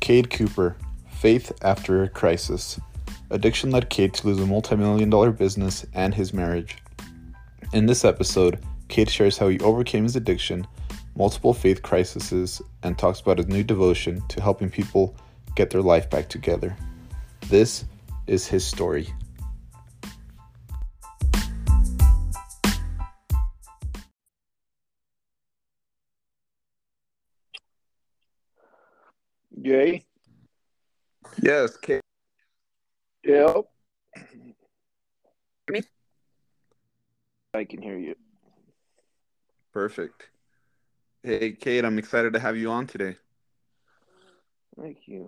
Cade Cooper, Faith After a Crisis. Addiction led Cade to lose a multi-million-dollar business and his marriage. In this episode, Cade shares how he overcame his addiction, multiple faith crises, and talks about his new devotion to helping people get their life back together. This is his story. Jay? Yes, Cade. Yep. I can hear you. Perfect. Hey, Cade, I'm excited to have you on today. Thank you.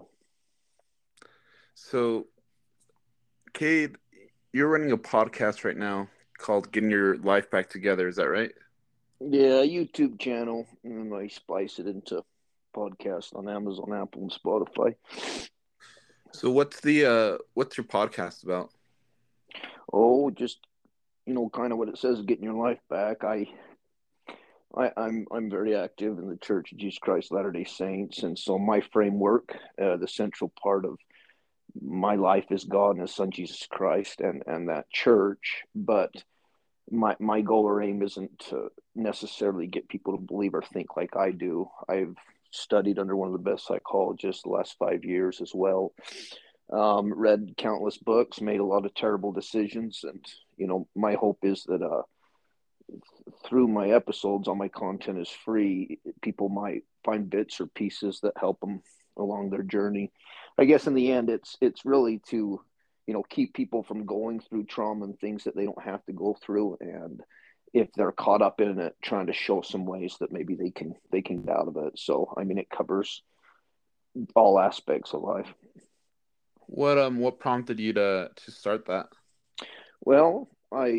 So, Cade, you're running a podcast right now called Getting Your Life Back Together. Is that right? Yeah, YouTube channel, and I splice it into podcast on Amazon, Apple, and Spotify. So, what's your podcast about? Oh, just kind of what it says, getting your life back. I'm very active in the Church of Jesus Christ of Latter-day Saints, and so my framework, the central part of my life is God and His Son Jesus Christ, and that church. But my goal or aim isn't to necessarily get people to believe or think like I do. I've studied under one of the best psychologists the last 5 years as well. Read countless books, made a lot of terrible decisions, and my hope is that through my episodes, all my content is free. People might find bits or pieces that help them along their journey. I guess in the end, it's really to keep people from going through trauma and things that they don't have to go through, and if they're caught up in it, trying to show some ways that maybe they can get out of it. So I mean, it covers all aspects of life. What prompted you to start that? Well,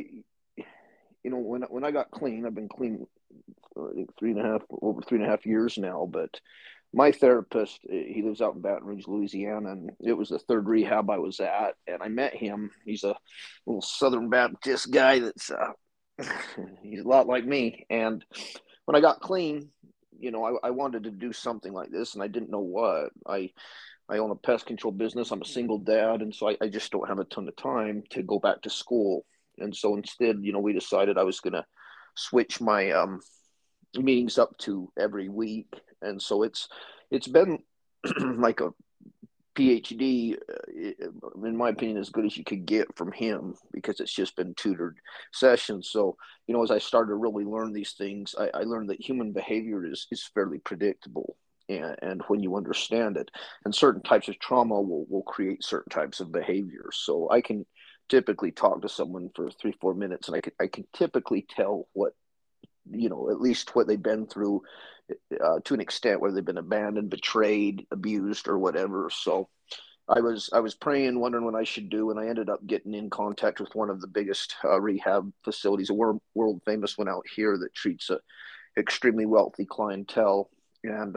when I got clean, I've been clean I think over 3.5 years now, but my therapist, he lives out in Baton Rouge, Louisiana, and it was the third rehab I was at, and I met him. He's a little Southern Baptist guy that's he's a lot like me. And when I got clean, I wanted to do something like this, and I didn't know what. I own a pest control business. I'm a single dad, and so I just don't have a ton of time to go back to school. And so instead, we decided I was going to switch my meetings up to every week, and so it's been like a PhD, in my opinion, as good as you could get from him, because it's just been tutored sessions. So as I started to really learn these things, I learned that human behavior is fairly predictable. And when you understand it, and certain types of trauma will create certain types of behavior. So I can typically talk to someone for 3-4 minutes, and I can typically tell what at least what they've been through, to an extent, whether they've been abandoned, betrayed, abused, or whatever. So I was praying, wondering what I should do, and I ended up getting in contact with one of the biggest rehab facilities, a world famous one out here that treats a extremely wealthy clientele. And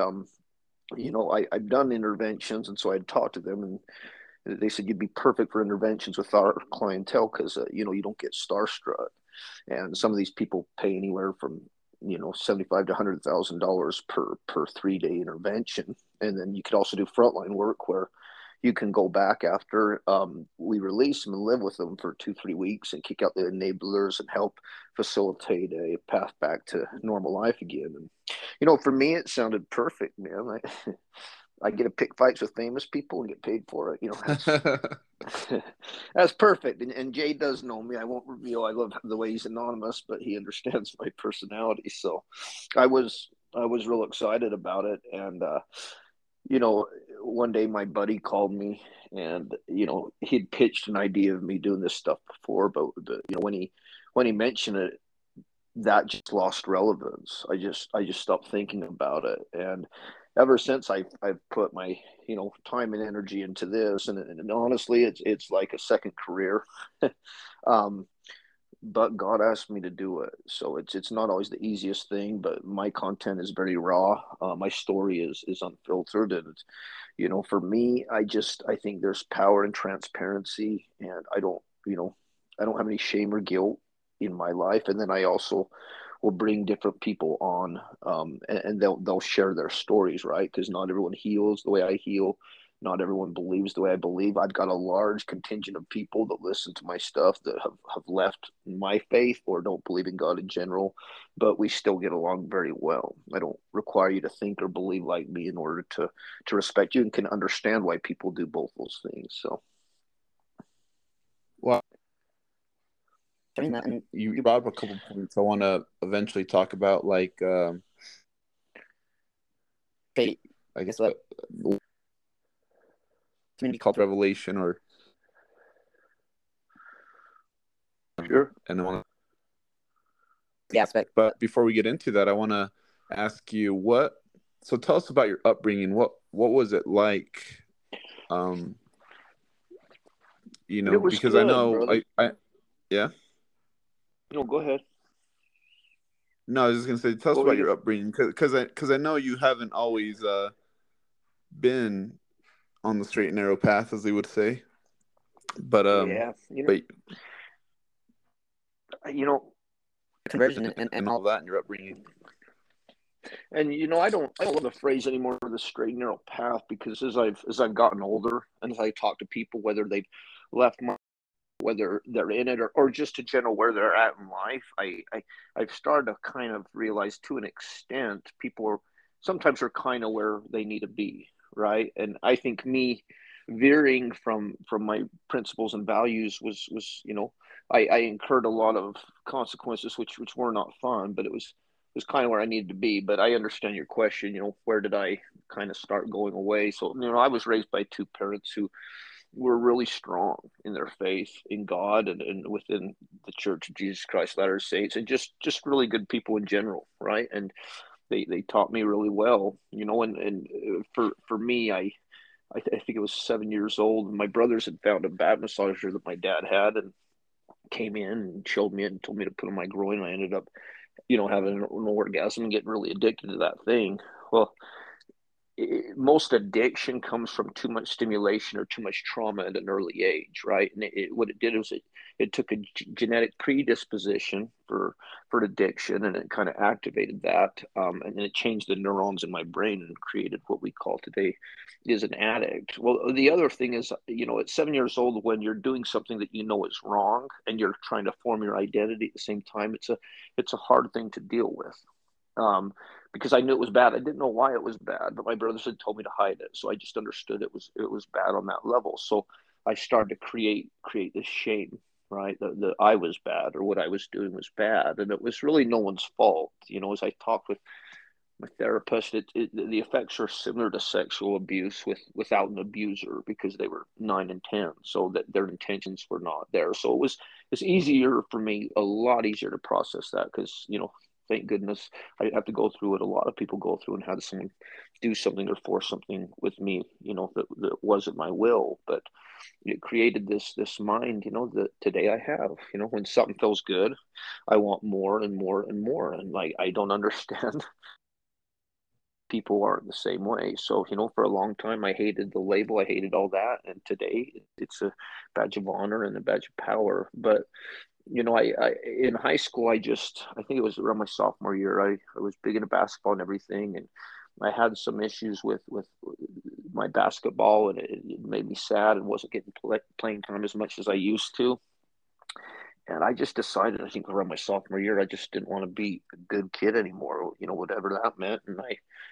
I've done interventions, and so I'd talked to them, and they said you'd be perfect for interventions with our clientele because you don't get starstruck. And some of these people pay anywhere from $75,000 to $100,000 per 3-day intervention. And then you could also do frontline work where you can go back after we release them and live with them for 2-3 weeks and kick out the enablers and help facilitate a path back to normal life again. And for me, it sounded perfect, man. I get to pick fights with famous people and get paid for it. That's perfect. And Jay does know me. I won't reveal. I love the way he's anonymous, but he understands my personality. So I was real excited about it. And one day my buddy called me, and he'd pitched an idea of me doing this stuff before, but when he mentioned it, that just lost relevance. I just stopped thinking about it, and ever since I've put my time and energy into this, and honestly, it's like a second career. But God asked me to do it, so it's not always the easiest thing. But my content is very raw. My story is unfiltered, and for me, I think there's power in transparency, and I don't have any shame or guilt in my life. And then I also will bring different people on, and they'll share their stories, right? Because not everyone heals the way I heal. Not everyone believes the way I believe. I've got a large contingent of people that listen to my stuff that have left my faith or don't believe in God in general, but we still get along very well. I don't require you to think or believe like me in order to respect you, and can understand why people do both those things. So, Well, I mean, and you brought up a couple points I want to eventually talk about, like I guess what community called Revelation, or sure. and I want The aspect. But before we get into that, I want to ask you what. So tell us about your upbringing. What was it like? Um, It was because I good, know brother. I yeah. No, go ahead. No, I was just gonna say, tell us What were about you? your upbringing, because I know you haven't always been on the straight and narrow path, as they would say. But Yeah, but you know, conversion and all that in your upbringing. and I don't love the phrase anymore, the straight and narrow path, because as I've gotten older and as I talk to people, whether they've left my, whether they're in it, or just to general where they're at in life, I've started to kind of realize, to an extent, people are sometimes are kind of where they need to be, right? And I think me veering from my principles and values was I incurred a lot of consequences which were not fun, but it was kind of where I needed to be. But I understand your question, where did I kind of start going away? So, I was raised by two parents who were really strong in their faith in God, and within the Church of Jesus Christ Latter-day Saints, and just really good people in general, right? And they taught me really well, and for me, I think it was 7 years old, and my brothers had found a back massager that my dad had, and came in and showed me it and told me to put on my groin. And I ended up, having an orgasm and getting really addicted to that thing. Well, most addiction comes from too much stimulation or too much trauma at an early age, right? And what it did was it took a genetic predisposition for addiction, and it kind of activated that, and then it changed the neurons in my brain and created what we call today is an addict. Well, the other thing is, at 7 years old, when you're doing something that is wrong and you're trying to form your identity at the same time, it's a hard thing to deal with. Um, because I knew it was bad. I didn't know why it was bad, but my brothers had told me to hide it, so I just understood it was bad on that level. So I started to create this shame, right? That I was bad, or what I was doing was bad, and it was really no one's fault. As I talked with my therapist, the effects are similar to sexual abuse without an abuser, because they were 9 and 10, so that their intentions were not there. So it's easier for me, a lot easier to process that, because thank goodness I didn't have to go through what a lot of people go through, and had someone do something or force something with me, that wasn't my will. But it created this mind, that today I have. When something feels good, I want more and more and more, and like I don't understand people aren't the same way. So, for a long time, I hated the label, I hated all that. And today it's a badge of honor and a badge of power. But, I in high school, I think it was around my sophomore year, I was big into basketball and everything. And I had some issues with my basketball, and it made me sad, and wasn't getting playing time as much as I used to. And I just decided, I think around my sophomore year, I just didn't want to be a good kid anymore, whatever that meant. And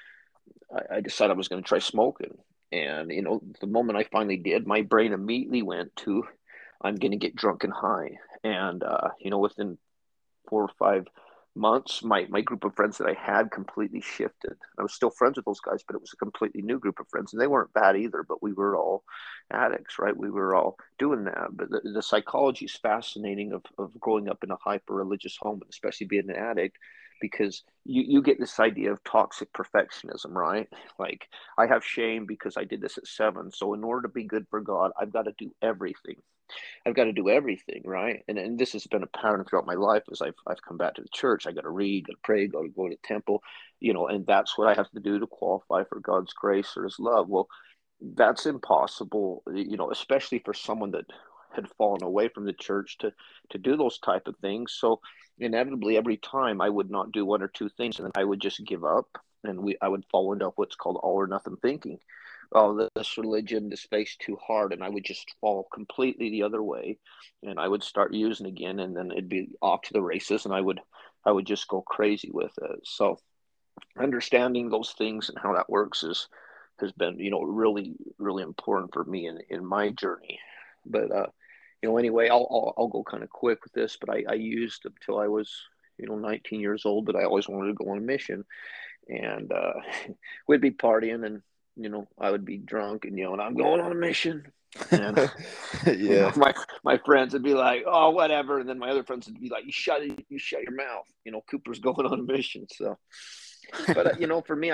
I decided I was going to try smoking. And, the moment I finally did, my brain immediately went to, I'm going to get drunk and high. And, within 4 or 5 months, my group of friends that I had completely shifted. I was still friends with those guys, but it was a completely new group of friends. And they weren't bad either, but we were all addicts, right? We were all doing that. But the psychology is fascinating of growing up in a hyper religious home, and especially being an addict, because you get this idea of toxic perfectionism, right? Like, I have shame because I did this at 7. So in order to be good for God, I've got to do everything. I've got to do everything, right? And this has been a pattern throughout my life as I've come back to the church. I got to read, got to pray, got to go to the temple, and that's what I have to do to qualify for God's grace or His love. Well, that's impossible, especially for someone that had fallen away from the church to do those type of things. So inevitably, every time I would not do one or two things, and then I would just give up, and I would fall into what's called all or nothing thinking. Oh, this religion, this faith's too hard, and I would just fall completely the other way, and I would start using again, and then it'd be off to the races, and I would just go crazy with it. So understanding those things and how that works has been, really really important for me in my journey. But anyway, I'll go kind of quick with this. But I used until I was 19 years old, but I always wanted to go on a mission, and we'd be partying, and I would be drunk and yelling, "I'm going on a mission." And Yeah. my friends would be like, "Oh, whatever," and then my other friends would be like, you shut your mouth. Cooper's going on a mission. So, but for me,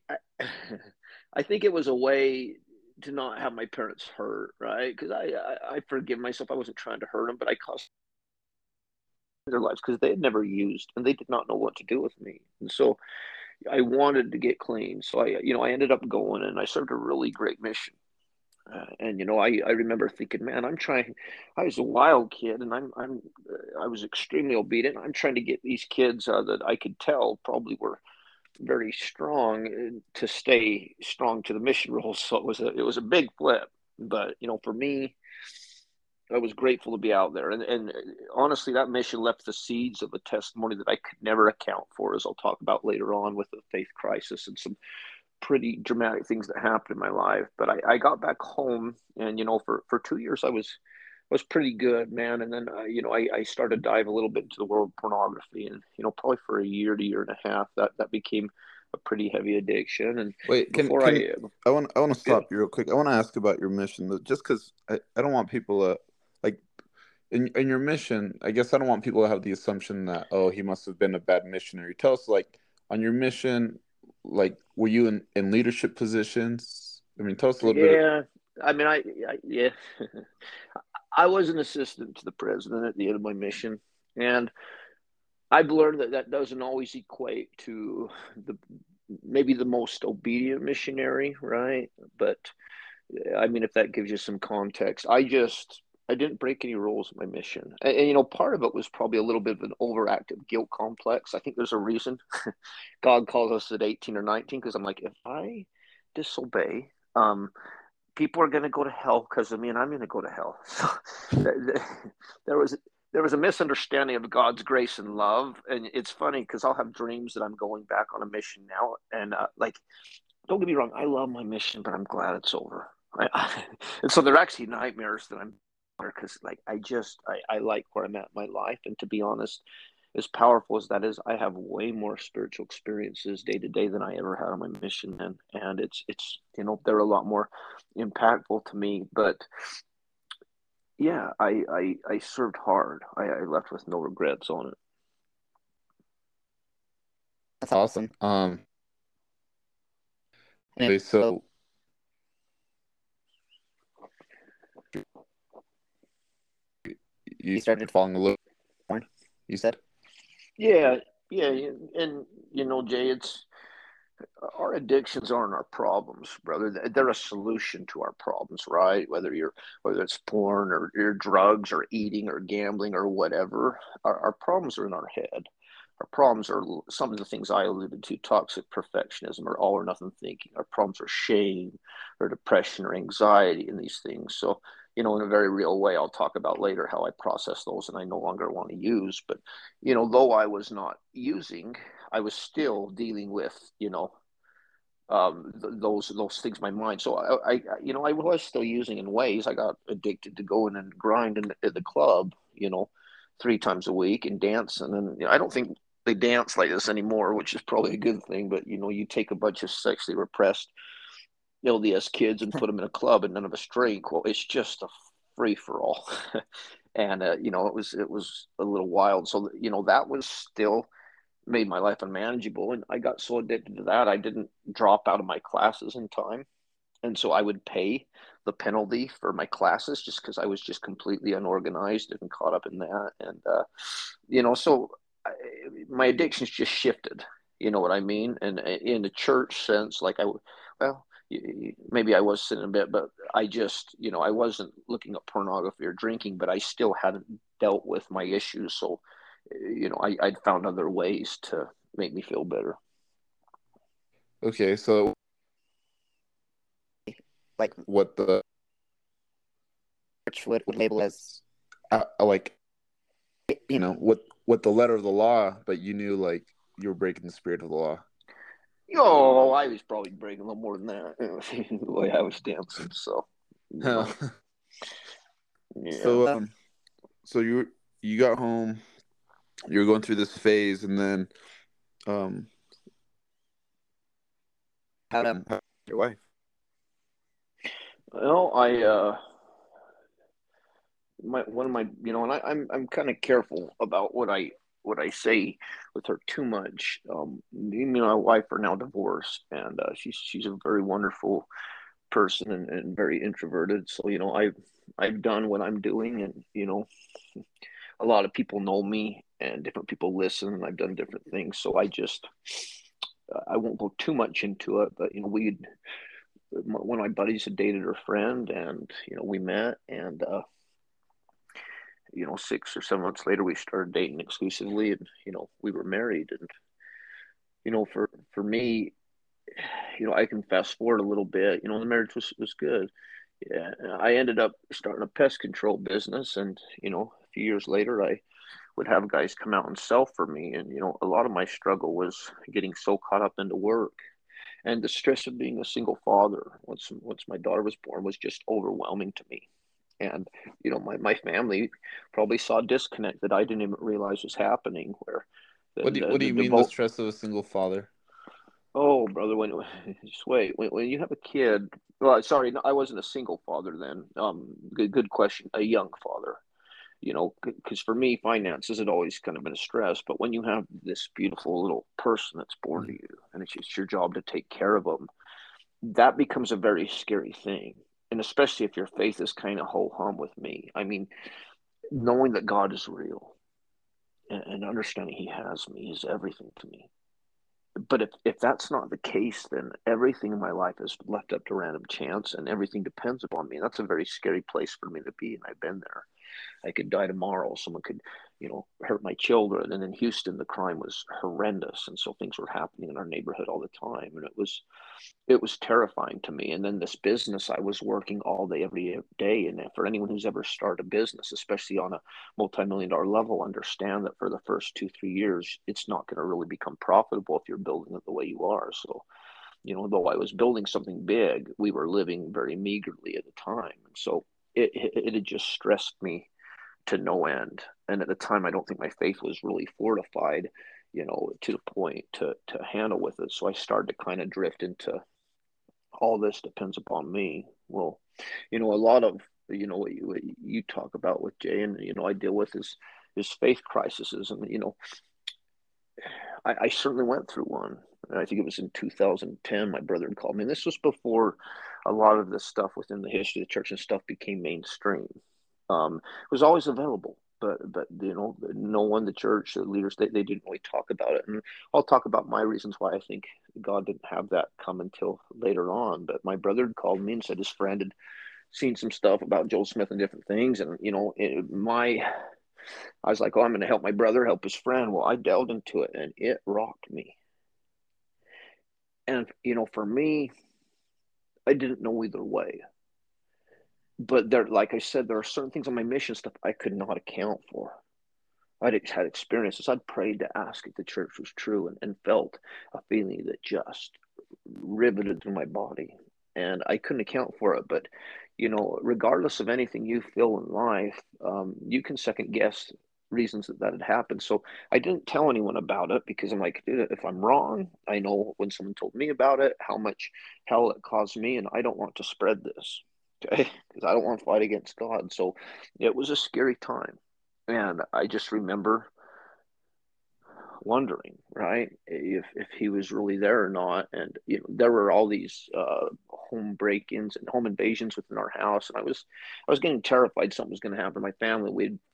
I think it was a way to not have my parents hurt, right? Because I forgive myself. I wasn't trying to hurt them, but I cost their lives because they had never used and they did not know what to do with me, and so I wanted to get clean. So I ended up going and I served a really great mission. And I remember thinking, man, I'm trying. I was a wild kid, and I was extremely obedient. I'm trying to get these kids that I could tell probably were very strong to stay strong to the mission rules. So it was a big flip. But for me, I was grateful to be out there, and honestly, that mission left the seeds of a testimony that I could never account for, as I'll talk about later on with the faith crisis and some pretty dramatic things that happened in my life. But I got back home, and for 2 years I was pretty good, man. And then I started to dive a little bit into the world of pornography, and probably for a year to year and a half that became a pretty heavy addiction. And Wait, before can I want to yeah, stop you real quick. I want to ask about your mission, just because I don't want people to like in your mission. I guess I don't want people to have the assumption that, oh, he must have been a bad missionary. Tell us, like, on your mission, like, were you in leadership positions? I mean, tell us a little bit. yeah. I mean, yeah, I was an assistant to the president at the end of my mission, and I've learned that doesn't always equate to the maybe the most obedient missionary, right? But I mean, if that gives you some context, I didn't break any rules in my mission, and part of it was probably a little bit of an overactive guilt complex. I think there's a reason God calls us at 18 or 19 because I'm like, if I disobey, people are going to go to hell because of me, and I'm going to go to hell. So there was a misunderstanding of God's grace and love, and it's funny because I'll have dreams that I'm going back on a mission now, and like, don't get me wrong, I love my mission, but I'm glad it's over. And so they're actually nightmares that I'm because like I like where I'm at in my life, and to be honest, as powerful as that is, I have way more spiritual experiences day to day than I ever had on my mission, and it's they're a lot more impactful to me. But yeah, I served hard. I left with no regrets on it. That's awesome. Okay, so you started falling a little more, you said? Yeah, yeah, and Jay, it's our addictions aren't our problems, brother. They're a solution to our problems, right? Whether it's porn or your drugs or eating or gambling or whatever, our problems are in our head. Our problems are some of the things I alluded to: toxic perfectionism or all or nothing thinking. Our problems are shame or depression or anxiety and these things. So, in a very real way, I'll talk about later how I process those and I no longer want to use. But, though I was not using, I was still dealing with, those things in my mind. So I was still using in ways. I got addicted to going and grinding at the club, 3 times a week and dancing. And I don't think they dance like this anymore, which is probably a good thing. But you take a bunch of sexually repressed LDS kids and put them in a club, and none of us drink. Well, it's just a free for all. And it was a little wild. So that was still made my life unmanageable, and I got so addicted to that I didn't drop out of my classes in time, and so I would pay the penalty for my classes just because I was just completely unorganized and caught up in that. And so I, my addictions just shifted, you know what I mean? And in the church sense, like well, maybe I was sinning a bit, but I just, I wasn't looking at pornography or drinking, but I still hadn't dealt with my issues. So, I'd found other ways to make me feel better. Okay, so Like what the church would label as, like you know, what the letter of the law, but you knew like you were breaking the spirit of the law. I was probably breaking a little more than that, the way I was dancing. So, yeah. So so you got home, you were going through this phase, and then um how to your wife. Well, one of my, and I'm kind of careful about what I say with her too much. Me and my wife are now divorced, and she's a very wonderful person, and very introverted. So I've done what I'm doing, and a lot of people know me, and different people listen, and I've done different things. So I won't go too much into it, but one of my buddies had dated her friend, and we met, and 6 or 7 months later we started dating exclusively, and we were married. And for me, I can fast forward a little bit. The marriage was good. Yeah, I ended up starting a pest control business, and a few years later I would have guys come out and sell for me. And a lot of my struggle was getting so caught up into work, and the stress of being a single father once my daughter was born was just overwhelming to me. And my family probably saw a disconnect that I didn't even realize was happening, where What do the you mean the devote stress of a single father? oh, brother, when just wait, when you have a kid. Well, sorry, no, I wasn't a single father then. Good question. A young father, because for me, finances had always kind of been a stress. But when you have this beautiful little person that's born to Mhm. you, and it's your job to take care of them, that becomes a very scary thing. And especially if your faith is kind of ho hum with me. I mean, knowing that God is real, and understanding He has me is everything to me. But if that's not the case, then everything in my life is left up to random chance, and everything depends upon me. And that's a very scary place for me to be, and I've been there. I could die tomorrow. Someone could, hurt my children. And in Houston, the crime was horrendous, and so things were happening in our neighborhood all the time, and it was terrifying to me. And then this business, I was working all day, every day. And for anyone who's ever started a business, especially on a multi-million-dollar level, understand that for the first 2, 3 years, it's not going to really become profitable if you're building it the way you are. So, though I was building something big, we were living very meagerly at the time. And so it had just stressed me to no end. And at the time, I don't think my faith was really fortified, to the point to handle with it. So I started to kind of drift into all this depends upon me. Well, a lot of what you talk about with Jay, and I deal with is faith crises. And I certainly went through one. I think it was in 2010. My brother had called me, and this was before a lot of this stuff within the history of the church and stuff became mainstream. It was always available, but no one, the church, the leaders, they didn't really talk about it. And I'll talk about my reasons why I think God didn't have that come until later on. But my brother had called me and said his friend had seen some stuff about Joel Smith and different things, and I was like, oh, I'm going to help my brother help his friend. Well, I delved into it, and it rocked me. And for me, I didn't know either way. But there, like I said, there are certain things on my mission stuff I could not account for. I'd had experiences. I'd prayed to ask if the church was true, and felt a feeling that just riveted through my body. And I couldn't account for it. But, regardless of anything you feel in life, you can second guess reasons that had happened. So I didn't tell anyone about it, because I'm like, dude, if I'm wrong, I know when someone told me about it, how much hell it caused me, and I don't want to spread this. Okay. Because I don't want to fight against God. So it was a scary time. And I just remember wondering, right, if he was really there or not. And there were all these home break-ins and home invasions within our house, and I was getting terrified something was going to happen to my family. We had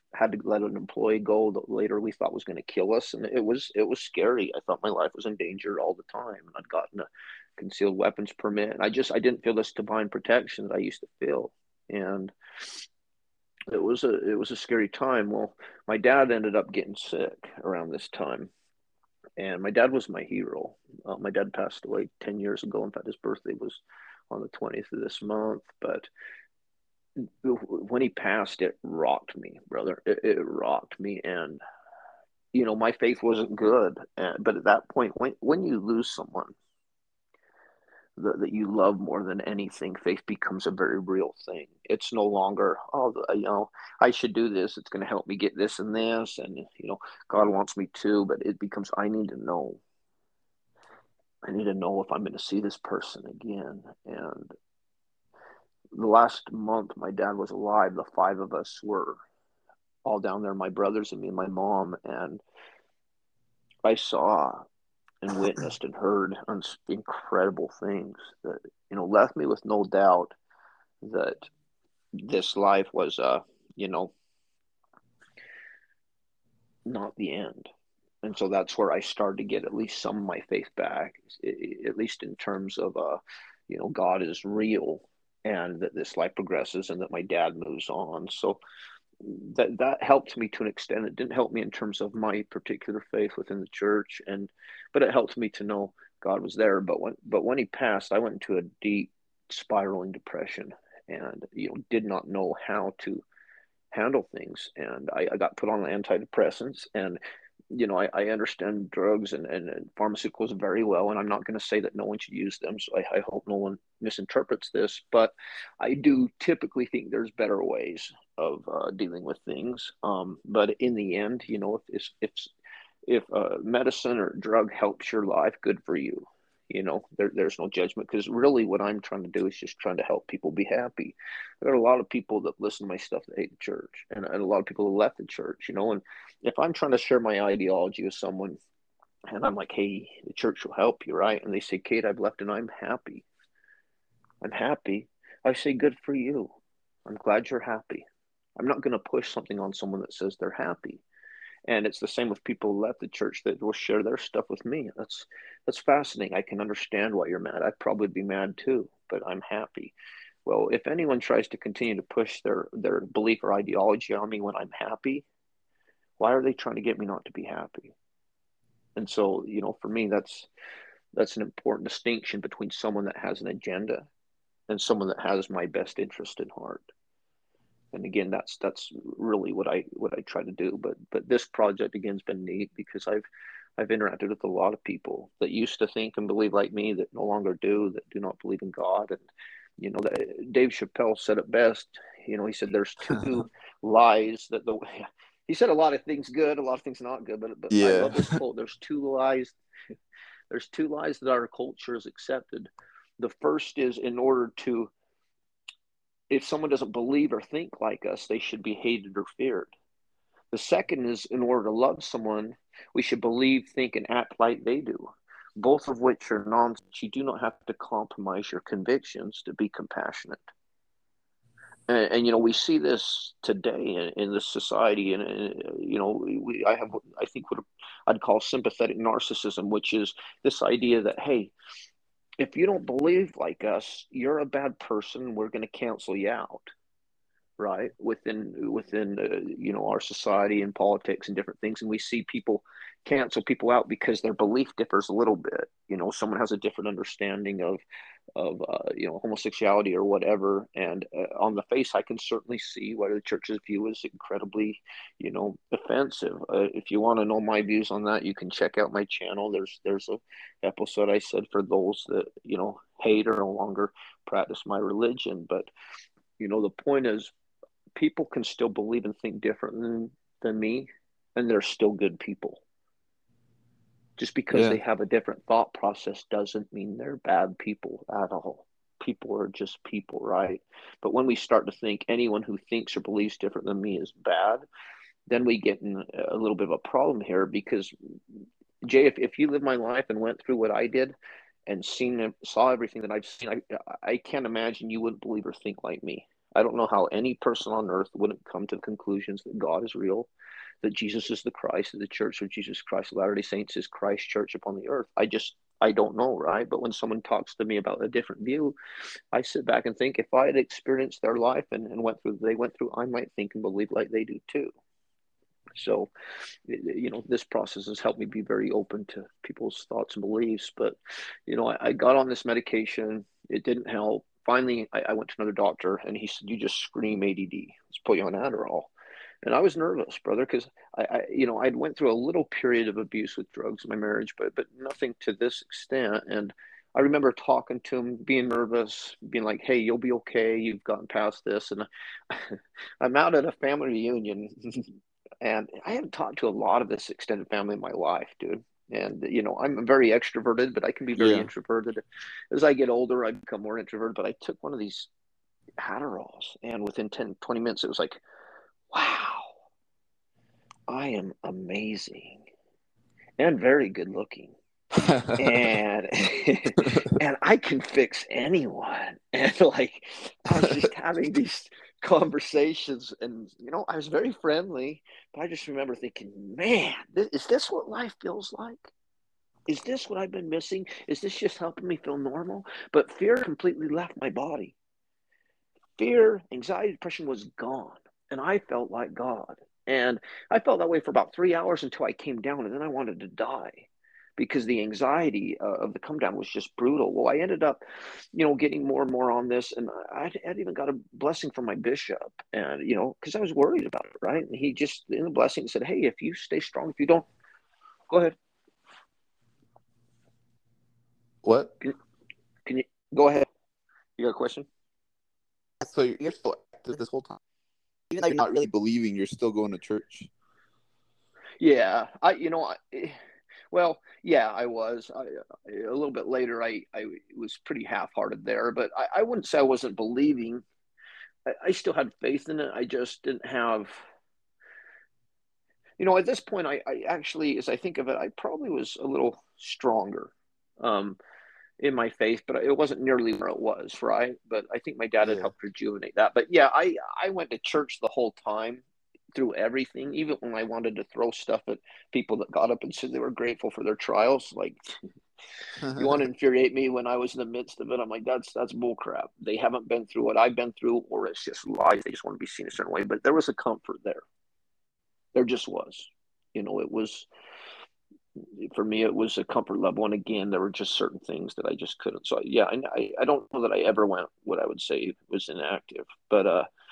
had to let an employee go that later we thought was going to kill us, and it was scary. I thought my life was in danger all the time, and I'd gotten a concealed weapons permit, and I didn't feel this divine protection that I used to feel, and it was a scary time. Well, my dad ended up getting sick around this time, and my dad was my hero. My dad passed away 10 years ago. In fact, his birthday was on the 20th of this month, but when he passed, it rocked me, brother. It rocked me, and my faith wasn't good. But at that point, when you lose someone that you love more than anything, faith becomes a very real thing. It's no longer, oh, I should do this. It's going to help me get this and this, and God wants me to. But it becomes, I need to know. I need to know if I'm going to see this person again. And the last month my dad was alive, the five of us were all down there, my brothers and me and my mom, and I saw and witnessed and heard incredible things that left me with no doubt that this life was not the end. And so that's where I started to get at least some of my faith back, at least in terms of God is real, and that this life progresses, and that my dad moves on. So that helped me to an extent. It didn't help me in terms of my particular faith within the church, but it helped me to know God was there. But when he passed, I went into a deep spiraling depression, and did not know how to handle things. And I got put on antidepressants, and I understand drugs and pharmaceuticals very well, and I'm not going to say that no one should use them. So I hope no one misinterprets this, but I do typically think there's better ways of dealing with things. But in the end, if medicine or drug helps your life, good for you. There's no judgment, because really what I'm trying to do is just trying to help people be happy. There are a lot of people that listen to my stuff that hate the church, and a lot of people who left the church, and if I'm trying to share my ideology with someone and I'm like, hey, the church will help you, right? And they say, Kate, I've left and I'm happy. I'm happy. I say, good for you. I'm glad you're happy. I'm not going to push something on someone that says they're happy. And it's the same with people who left the church that will share their stuff with me. That's fascinating. I can understand why you're mad. I'd probably be mad too, but I'm happy. Well, if anyone tries to continue to push their belief or ideology on me when I'm happy, why are they trying to get me not to be happy? And so, for me, that's an important distinction between someone that has an agenda and someone that has my best interest in heart. And again, that's really what I try to do. But this project again has been neat, because I've interacted with a lot of people that used to think and believe like me, that no longer do, that do not believe in God. And that Dave Chappelle said it best. He said there's two lies that he said a lot of things good, a lot of things not good, but I Yeah. love this quote. There's two lies. There's two lies that our culture has accepted. The first is, if someone doesn't believe or think like us, they should be hated or feared. The second is, in order to love someone, we should believe, think, and act like they do. Both of which are nonsense. You do not have to compromise your convictions to be compassionate. And we see this today in this society, and I have, I think, what I'd call sympathetic narcissism, which is this idea that, hey, if you don't believe like us, you're a bad person. We're going to cancel you out, right? Within our society and politics and different things, and we see people cancel people out because their belief differs a little bit. Someone has a different understanding of homosexuality or whatever, and on the face I can certainly see why the church's view is incredibly offensive. If you want to know my views on that, you can check out my channel. There's a episode I said for those that hate or no longer practice my religion. But the point is, people can still believe and think different than me, and they're still good people. Just because Yeah. they have a different thought process doesn't mean they're bad people at all. People are just people, right? But when we start to think anyone who thinks or believes different than me is bad, then we get in a little bit of a problem here, because Jay, if you lived my life and went through what I did and saw everything that I've seen, I can't imagine you wouldn't believe or think like me. I don't know how any person on earth wouldn't come to the conclusions that God is real, that Jesus is the Christ, that the Church of Jesus Christ of Latter-day Saints is Christ's church upon the earth. I don't know, right? But when someone talks to me about a different view, I sit back and think if I had experienced their life and went through they went through, I might think and believe like they do too. So, this process has helped me be very open to people's thoughts and beliefs. But, I got on this medication. It didn't help. Finally, I went to another doctor, and he said, "You just scream ADD. Let's put you on Adderall." And I was nervous, brother, because I'd went through a little period of abuse with drugs in my marriage, but nothing to this extent. And I remember talking to him, being nervous, being like, "Hey, you'll be okay. You've gotten past this." And I'm out at a family reunion, and I haven't talked to a lot of this extended family in my life, dude. And I'm very extroverted, but I can be very Yeah. introverted. As I get older, I become more introverted. But I took one of these Adderalls, and within 10, 20 minutes, it was like, wow, I am amazing and very good looking. And and I can fix anyone. And like I was just having these conversations, and I was very friendly, but I just remember thinking, man, is this what life feels like? Is this what I've been missing? Is this just helping me feel normal? But fear completely left my body. Fear, anxiety, depression was gone, and I felt like God. And I felt that way for about 3 hours until I came down, and then I wanted to die because the anxiety of the come down was just brutal. Well, I ended up, getting more and more on this, and I'd even got a blessing from my bishop, and because I was worried about it, right? And he just in the blessing said, "Hey, if you stay strong, if you don't, go ahead, What? can you go ahead? You got a question?" So you're still active this whole time, even though you're not really believing. You're still going to church. Yeah, well, yeah, I was. A little bit later, I was pretty half-hearted there, but I wouldn't say I wasn't believing. I still had faith in it. I just didn't have, at this point, I actually, as I think of it, I probably was a little stronger um, in my faith, but it wasn't nearly where it was, right? But I think my dad had Yeah. helped rejuvenate that. But yeah, I went to church the whole time through everything, even when I wanted to throw stuff at people that got up and said they were grateful for their trials. Like, you want to infuriate me when I was in the midst of it? I'm like, that's bull crap. They haven't been through what I've been through, or it's just lies. They just want to be seen a certain way. But there was a comfort there. There just was. It was for me. It was a comfort level, and again, there were just certain things that I just couldn't. So yeah, I don't know that I ever went what I would say was inactive, but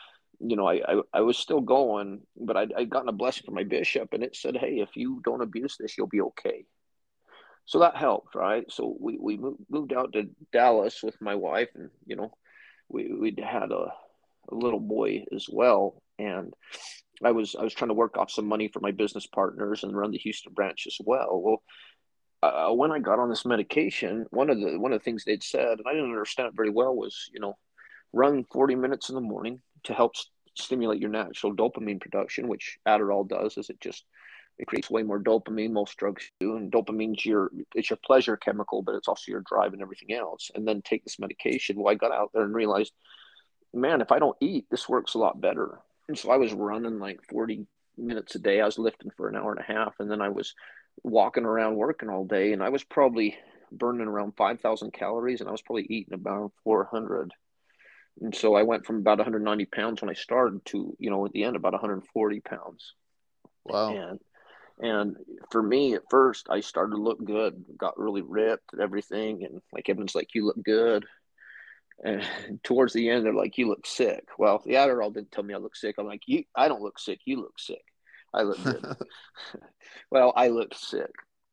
I was still going, but I'd gotten a blessing from my bishop, and it said, "Hey, if you don't abuse this, you'll be okay." So that helped, right? So we moved out to Dallas with my wife, and we'd had a little boy as well, and I was trying to work off some money for my business partners and run the Houston branch as well. Well, when I got on this medication, one of the things they'd said, and I didn't understand it very well, was run 40 minutes in the morning to help stimulate your natural dopamine production, which Adderall does. Is it creates way more dopamine. Most drugs do, and dopamine's it's your pleasure chemical, but it's also your drive and everything else. And then take this medication. Well, I got out there and realized, man, if I don't eat, this works a lot better. And so I was running like 40 minutes a day. I was lifting for an hour and a half, and then I was walking around working all day, and I was probably burning around 5,000 calories, and I was probably eating about 400. And so I went from about 190 pounds when I started to, at the end, about 140 pounds. Wow. And for me, at first, I started to look good, got really ripped and everything. And like everyone's like, "You look good." And towards the end, they're like, "You look sick." Well, the Adderall didn't tell me I look sick. I'm like, I don't look sick. You look sick. I look good. Well, I looked sick.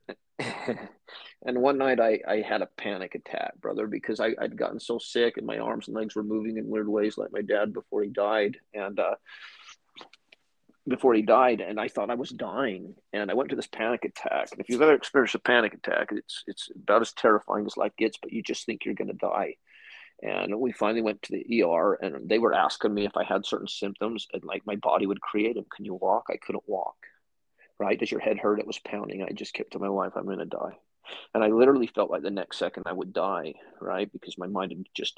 And one night I had a panic attack, brother, because I'd gotten so sick and my arms and legs were moving in weird ways like my dad before he died. And and I thought I was dying, and I went to this panic attack. And if you've ever experienced a panic attack, it's about as terrifying as life gets, but you just think you're going to die. And we finally went to the ER, and they were asking me if I had certain symptoms, and like my body would create them. Can you walk? I couldn't walk. Right? Does your head hurt? It was pounding. I just kept to my wife, "I'm going to die." And I literally felt like the next second I would die, right? Because my mind had just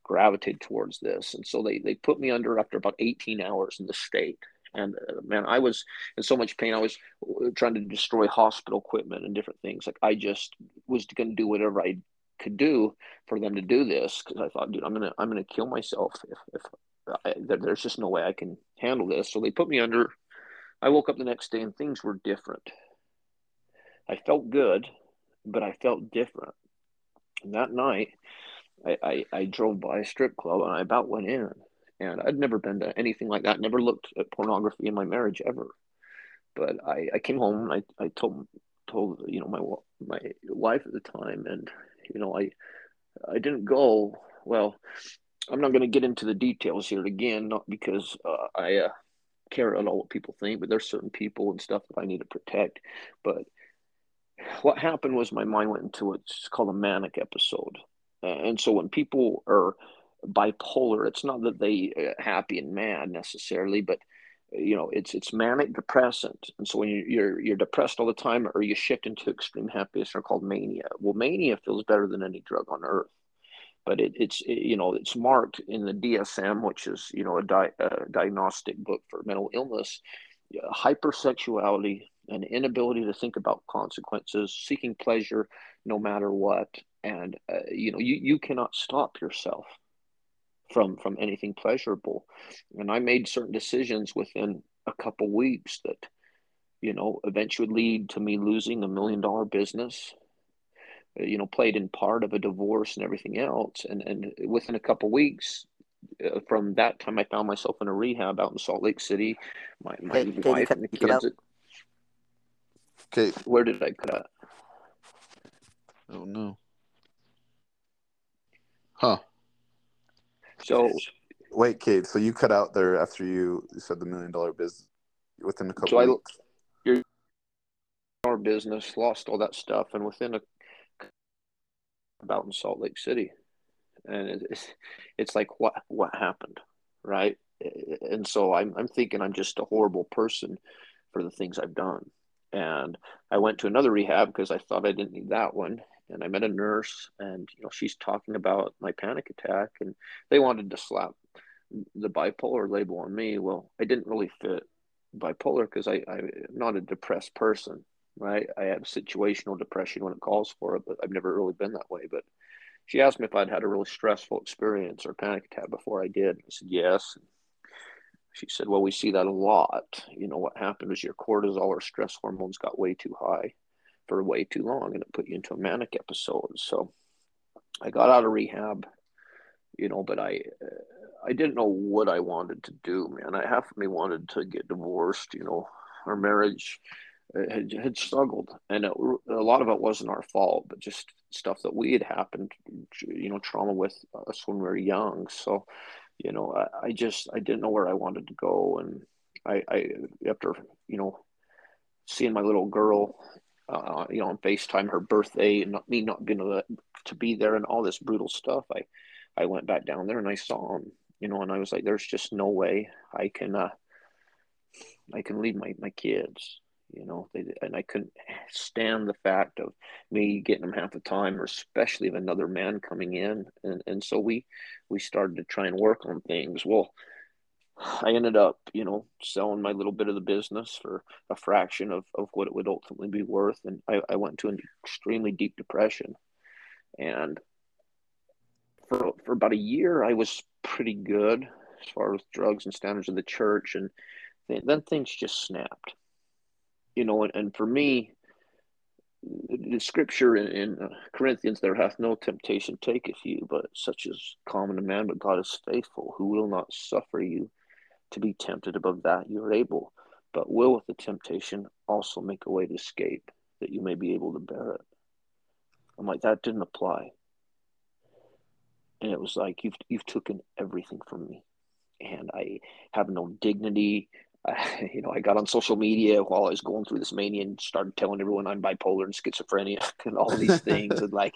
gravitated towards this. And so they put me under after about 18 hours in the state. And man, I was in so much pain. I was trying to destroy hospital equipment and different things. Like I just was going to do whatever I could do for them to do this, because I thought, dude, I'm gonna kill myself if there's just no way I can handle this. So they put me under. I woke up the next day and things were different. I felt good, but I felt different. And that night, I drove by a strip club and I about went in. And I'd never been to anything like that. Never looked at pornography in my marriage ever. But I came home and I told my wife at the time, and I didn't go. Well, I'm not going to get into the details here again, not because I care at all what people think, but there's certain people and stuff that I need to protect. But what happened was my mind went into what's called a manic episode. And so when people are bipolar, it's not that they happy and mad necessarily, but it's manic depressant. And so when you're depressed all the time, or you shift into extreme happiness, are called mania. Well, mania feels better than any drug on earth, but it's marked in the DSM, which is a diagnostic book for mental illness. Hypersexuality, an inability to think about consequences, seeking pleasure no matter what, and you cannot stop yourself from anything pleasurable. And I made certain decisions within a couple weeks that eventually would lead to me losing $1 million business, played in part of a divorce and everything else. And within a couple weeks from that time, I found myself in a rehab out in Salt Lake City. My wife and the kids. Okay. Where did I cut out? Oh no. Huh. So wait, Kate. So you cut out there after you said the $1 million business within a couple weeks. Our business, lost all that stuff, and within about in Salt Lake City, and it's like what happened, right? And so I'm thinking I'm just a horrible person for the things I've done. And I went to another rehab because I thought I didn't need that one. And I met a nurse, and she's talking about my panic attack, and they wanted to slap the bipolar label on me. Well, I didn't really fit bipolar because I'm not a depressed person, right? I have situational depression when it calls for it, but I've never really been that way. But she asked me if I'd had a really stressful experience or panic attack before I did. I said yes. She said, well, we see that a lot. What happened was your cortisol or stress hormones got way too high for way too long, and it put you into a manic episode. So I got out of rehab, but I didn't know what I wanted to do, man. Half of me wanted to get divorced. Our marriage had struggled, and a lot of it wasn't our fault, but just stuff that we had happened, trauma with us when we were young. So, I didn't know where I wanted to go, and I after seeing my little girl, on FaceTime, her birthday, and me not being able to be there, and all this brutal stuff, I went back down there and I saw him, and I was like, there's just no way I can leave my kids. And I couldn't stand the fact of me getting them half the time, or especially of another man coming in. And so we started to try and work on things. Well, I ended up, selling my little bit of the business for a fraction of what it would ultimately be worth. And I went into an extremely deep depression. And for about a year, I was pretty good as far as drugs and standards of the church. And then things just snapped. And for me, the scripture in Corinthians, there hath no temptation taketh you, but such is common to man. But God is faithful, who will not suffer you to be tempted above that you are able, but will with the temptation also make a way to escape, that you may be able to bear it. I'm like, that didn't apply. And it was like, you've taken everything from me, and I have no dignity. I got on social media while I was going through this mania and started telling everyone I'm bipolar and schizophrenia and all these things. And like,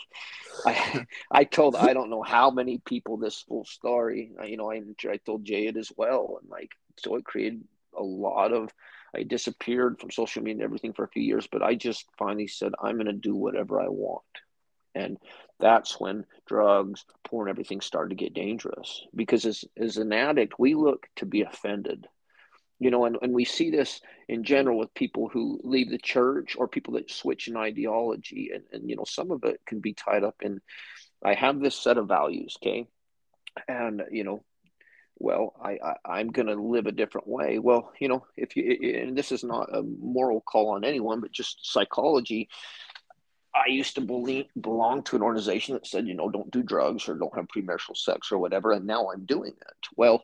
I told, I don't know how many people this full story. I told Jayed as well. And like, so it created a lot of, I disappeared from social media and everything for a few years, but I just finally said, I'm going to do whatever I want. And that's when drugs, porn, everything started to get dangerous. Because as an addict, we look to be offended. And we see this in general with people who leave the church or people that switch in ideology. And some of it can be tied up in, I have this set of values, okay? And, well, I'm going to live a different way. Well, if you, and this is not a moral call on anyone, but just psychology. I used to belong to an organization that said, don't do drugs or don't have premarital sex or whatever. And now I'm doing it. Well,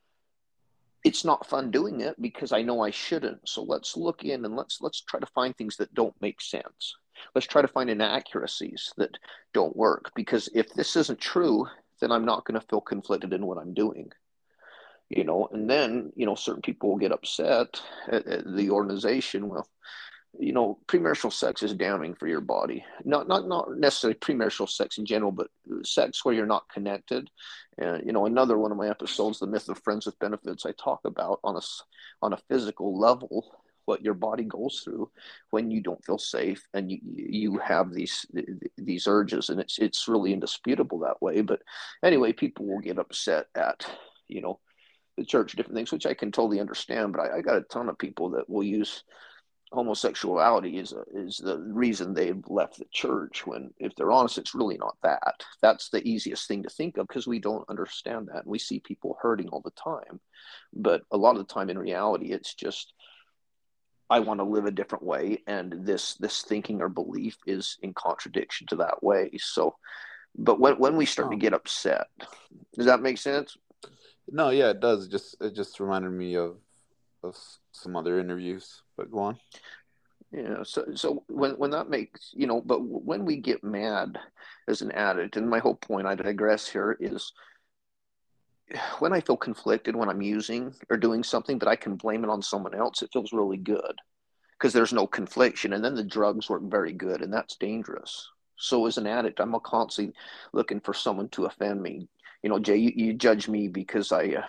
it's not fun doing it because I know I shouldn't. So let's look in and let's try to find things that don't make sense. Let's try to find inaccuracies that don't work. Because if this isn't true, then I'm not going to feel conflicted in what I'm doing. And then, certain people will get upset at the organization. Well, premarital sex is damning for your body. Not necessarily premarital sex in general, but sex where you're not connected. And another one of my episodes, The Myth of Friends with Benefits, I talk about on a physical level what your body goes through when you don't feel safe and you have these urges, and it's really indisputable that way. But anyway, people will get upset at the church, different things, which I can totally understand. But I got a ton of people that will use homosexuality is the reason they've left the church, when if they're honest, it's really not that. That's the easiest thing to think of because we don't understand that, and we see people hurting all the time. But a lot of the time in reality, it's just, I want to live a different way, and this thinking or belief is in contradiction to that way. So but when we start to get upset, does that make sense? No, yeah, it does. It just reminded me of some other interviews. But go on. So when that makes, but when we get mad as an addict, and my whole point, I digress here, is when I feel conflicted when I'm using or doing something, but I can blame it on someone else, it feels really good because there's no confliction. And then the drugs work very good, and that's dangerous. So as an addict, I'm constantly looking for someone to offend me. Jay, you judge me because I,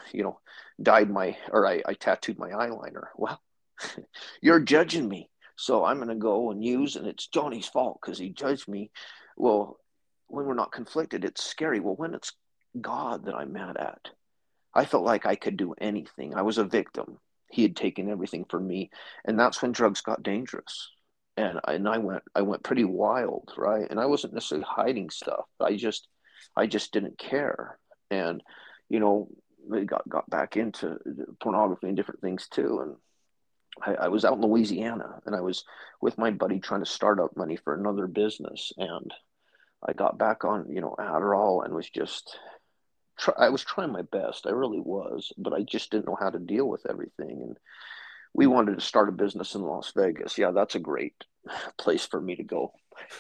I tattooed my eyeliner. Well, you're judging me. So I'm going to go and use, and it's Johnny's fault because he judged me. Well, when we're not conflicted, it's scary. Well, when it's God that I'm mad at, I felt like I could do anything. I was a victim. He had taken everything from me. And that's when drugs got dangerous. And I went pretty wild, right? And I wasn't necessarily hiding stuff. I just didn't care. And, they got back into pornography and different things too. And I was out in Louisiana, and I was with my buddy trying to start up money for another business. And I got back on, Adderall, and I was trying my best. I really was, but I just didn't know how to deal with everything. And we wanted to start a business in Las Vegas. Yeah, that's a great place for me to go.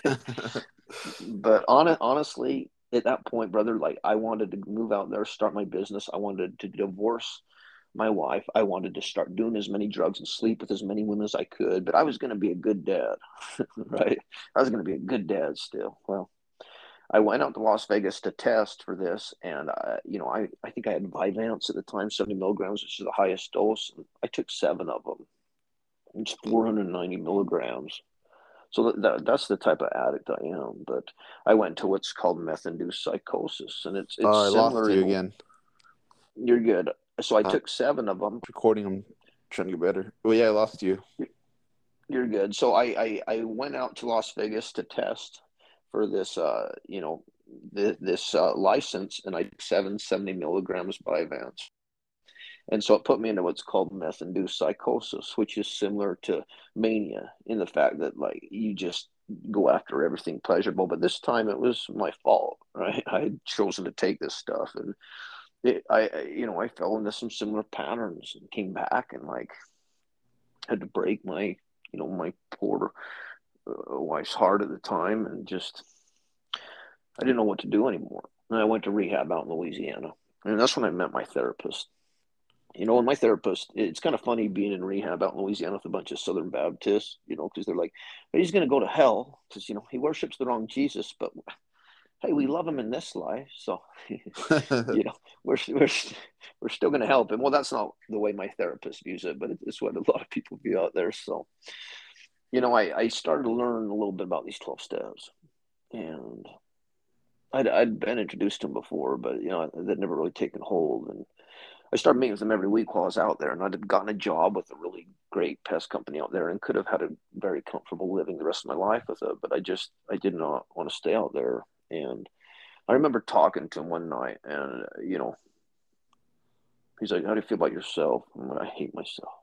But honestly, at that point, brother, like, I wanted to move out there, start my business. I wanted to divorce my wife. I wanted to start doing as many drugs and sleep with as many women as I could, but I was going to be a good dad, right? I was going to be a good dad still. Well, I went out to Las Vegas to test for this, and I think I had Vyvanse at the time, 70 milligrams, which is the highest dose. And I took 7 of them. It's 490 milligrams. So that's the type of addict I am. But I went to what's called meth-induced psychosis, and it's I similar. lost you again. You're good. So I took 7 of them. Recording, I'm trying to get better. Well, yeah, I lost you. You're good. So I went out to Las Vegas to test for this, this license, and I took 770 milligrams Vyvanse. And so it put me into what's called meth-induced psychosis, which is similar to mania in the fact that, like, you just go after everything pleasurable. But this time it was my fault, right? I had chosen to take this stuff, and I fell into some similar patterns and came back and, like, had to break my, my poor wife's heart at the time, and just, I didn't know what to do anymore. And I went to rehab out in Louisiana, and that's when I met my therapist. And my therapist, it's kind of funny being in rehab out in Louisiana with a bunch of Southern Baptists, because they're like, he's going to go to hell because, he worships the wrong Jesus, but hey, we love him in this life. So, we're still going to help him. Well, that's not the way my therapist views it, but it's what a lot of people view out there. So, I started to learn a little bit about these 12 steps. and I'd been introduced to him before, but that never really taken hold. And I started meeting with him every week while I was out there, and I'd gotten a job with a really great pest company out there, and could have had a very comfortable living the rest of my life with it. But I did not want to stay out there. And I remember talking to him one night, and he's like, "How do you feel about yourself?" I'm like, "I hate myself.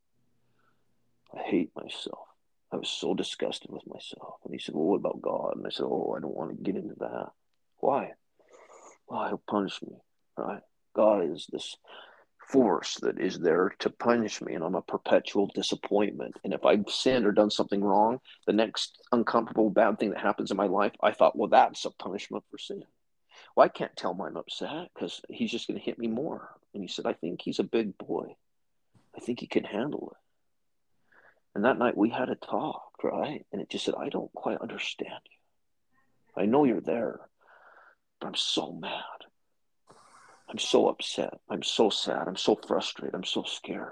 I hate myself. I was so disgusted with myself." And he said, "Well, what about God?" And I said, "Oh, I don't want to get into that." "Why?" "Well, he'll punish me, right? God is this force that is there to punish me, and I'm a perpetual disappointment. And if I've sinned or done something wrong, the next uncomfortable bad thing that happens in my life, I thought, well, that's a punishment for sin. Well, I can't tell him I'm upset because he's just going to hit me more." And he said, "I think he's a big boy. I think he can handle it." And that night we had a talk, right? And it just said, "I don't quite understand you. I know you're there, but I'm so mad. I'm so upset. I'm so sad. I'm so frustrated. I'm so scared.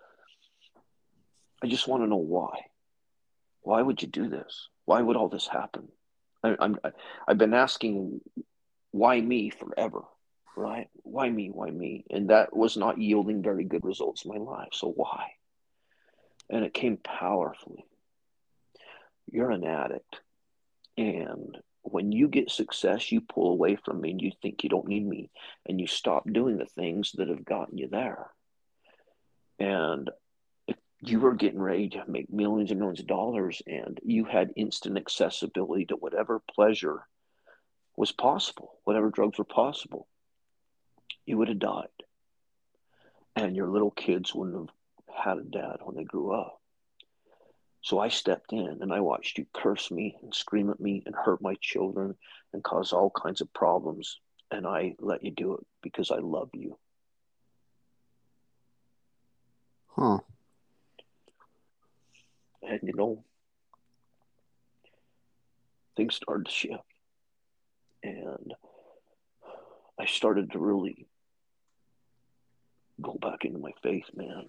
I just want to know why. Why would you do this? Why would all this happen?" I've been asking why me forever, right? Why me? Why me? And that was not yielding very good results in my life. So why? And it came powerfully. You're an addict, and when you get success, you pull away from me and you think you don't need me, and you stop doing the things that have gotten you there. And if you were getting ready to make millions and millions of dollars and you had instant accessibility to whatever pleasure was possible, whatever drugs were possible, you would have died. And your little kids wouldn't have had a dad when they grew up. So I stepped in and I watched you curse me and scream at me and hurt my children and cause all kinds of problems. And I let you do it because I love you. Huh. And things started to shift. And I started to really go back into my faith, man.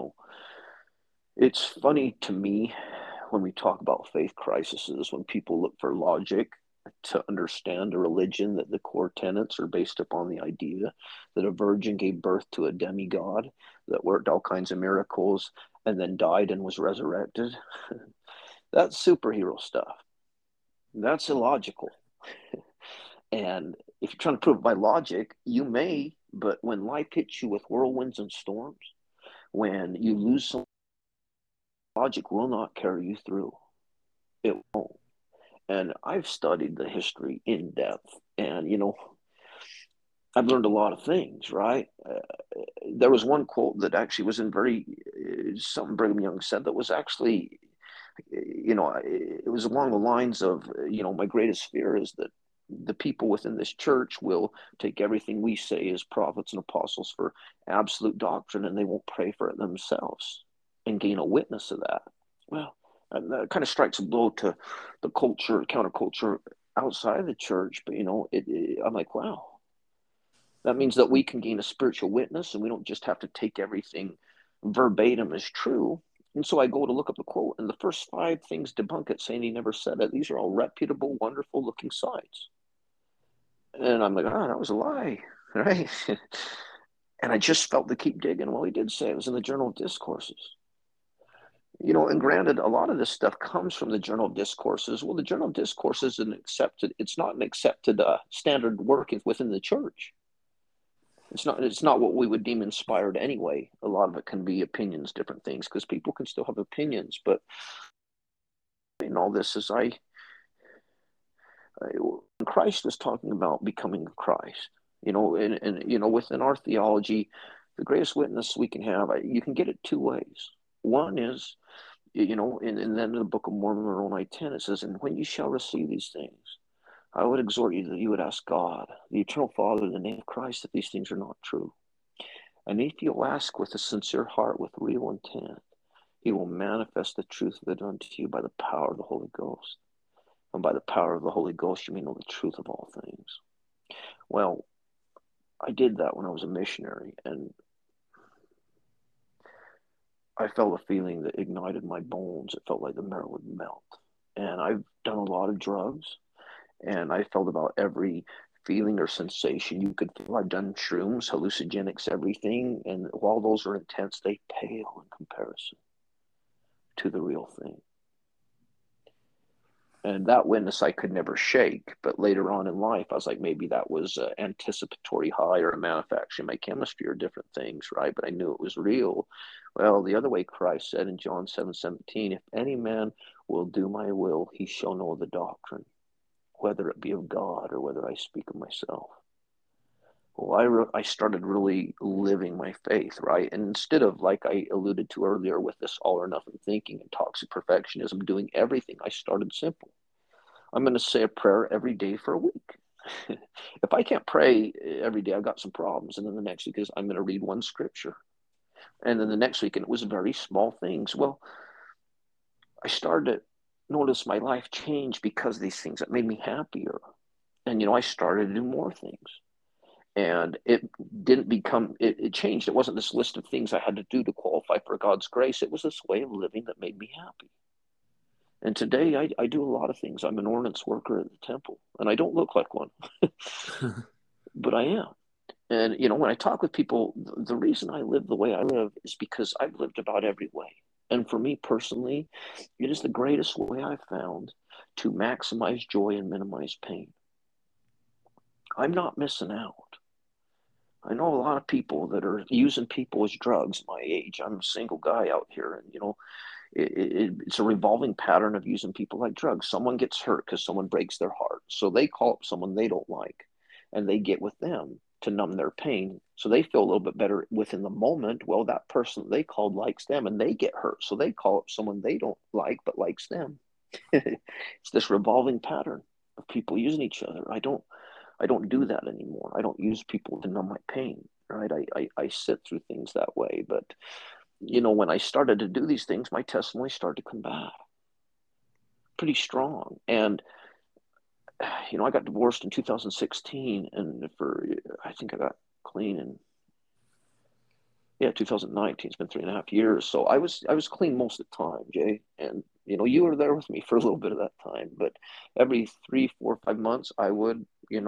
It's funny to me when we talk about faith crises, when people look for logic to understand a religion, that the core tenets are based upon the idea that a virgin gave birth to a demigod that worked all kinds of miracles and then died and was resurrected. That's superhero stuff. That's illogical. And if you're trying to prove it by logic, you may, but when life hits you with whirlwinds and storms, when you lose some, logic will not carry you through. It won't. And I've studied the history in depth, and I've learned a lot of things. Right? There was one quote that actually was in very something Brigham Young said that was actually, it was along the lines of, my greatest fear is that the people within this church will take everything we say as prophets and apostles for absolute doctrine, and they won't pray for it themselves and gain a witness of that. Well, that kind of strikes a blow to the culture, counterculture outside of the church. But I'm like, wow, that means that we can gain a spiritual witness, and we don't just have to take everything verbatim as true. And so I go to look up the quote, and the first 5 things debunk it, saying he never said it. These are all reputable, wonderful looking sites. And I'm like, that was a lie, right? And I just felt to keep digging. Well, he did say it was in the Journal of Discourses. And granted, a lot of this stuff comes from the Journal of Discourses. Well, the Journal of Discourses it's not an accepted standard work within the church. It's not what we would deem inspired anyway. A lot of it can be opinions, different things, because people can still have opinions. But in all this is Christ was talking about becoming Christ. And within our theology, the greatest witness we can have, you can get it 2 ways. One is, in the end of the Book of Mormon, Moroni 10, it says, "And when you shall receive these things, I would exhort you that you would ask God, the eternal Father, in the name of Christ, that these things are not true. And if you ask with a sincere heart, with real intent, he will manifest the truth of it unto you by the power of the Holy Ghost. And by the power of the Holy Ghost, you may know the truth of all things." Well, I did that when I was a missionary, and I felt a feeling that ignited my bones. It felt like the marrow would melt. And I've done a lot of drugs, and I felt about every feeling or sensation you could feel. I've done shrooms, hallucinogenics, everything, and while those are intense, they pale in comparison to the real thing. And that witness I could never shake. But later on in life, I was like, maybe that was an anticipatory high or a manufacturing my chemistry or different things, right? But I knew it was real. Well, the other way Christ said in John 7:17, if any man will do my will, he shall know the doctrine, whether it be of God or whether I speak of myself. Well, I started really living my faith, right? And instead of, like I alluded to earlier, with this all or nothing thinking and toxic perfectionism, doing everything, I started simple. I'm going to say a prayer every day for a week. If I can't pray every day, I've got some problems. And then the next week is I'm going to read one scripture. And then the next week, and it was very small things. Well, I started to notice my life change because of these things that made me happier. And, I started to do more things. And it didn't become, it changed. It wasn't this list of things I had to do to qualify for God's grace. It was this way of living that made me happy. And today I do a lot of things. I'm an ordnance worker at the temple, and I don't look like one, but I am. And, when I talk with people, the reason I live the way I live is because I've lived about every way. And for me personally, it is the greatest way I've found to maximize joy and minimize pain. I'm not missing out. I know a lot of people that are using people as drugs my age. I'm a single guy out here, and, it's a revolving pattern of using people like drugs. Someone gets hurt because someone breaks their heart. So they call up someone they don't like, and they get with them to numb their pain. So they feel a little bit better within the moment. Well, that person they called likes them, and they get hurt. So they call up someone they don't like, but likes them. It's this revolving pattern of people using each other. I don't do that anymore. I don't use people to numb my pain, right? I sit through things that way. But, when I started to do these things, my testimony started to come back pretty strong. And, I got divorced in 2016, and I think I got clean in 2019. It's been 3.5 years. So I was clean most of the time, Jay. And, you were there with me for a little bit of that time. But every 3, 4, 5 months, I would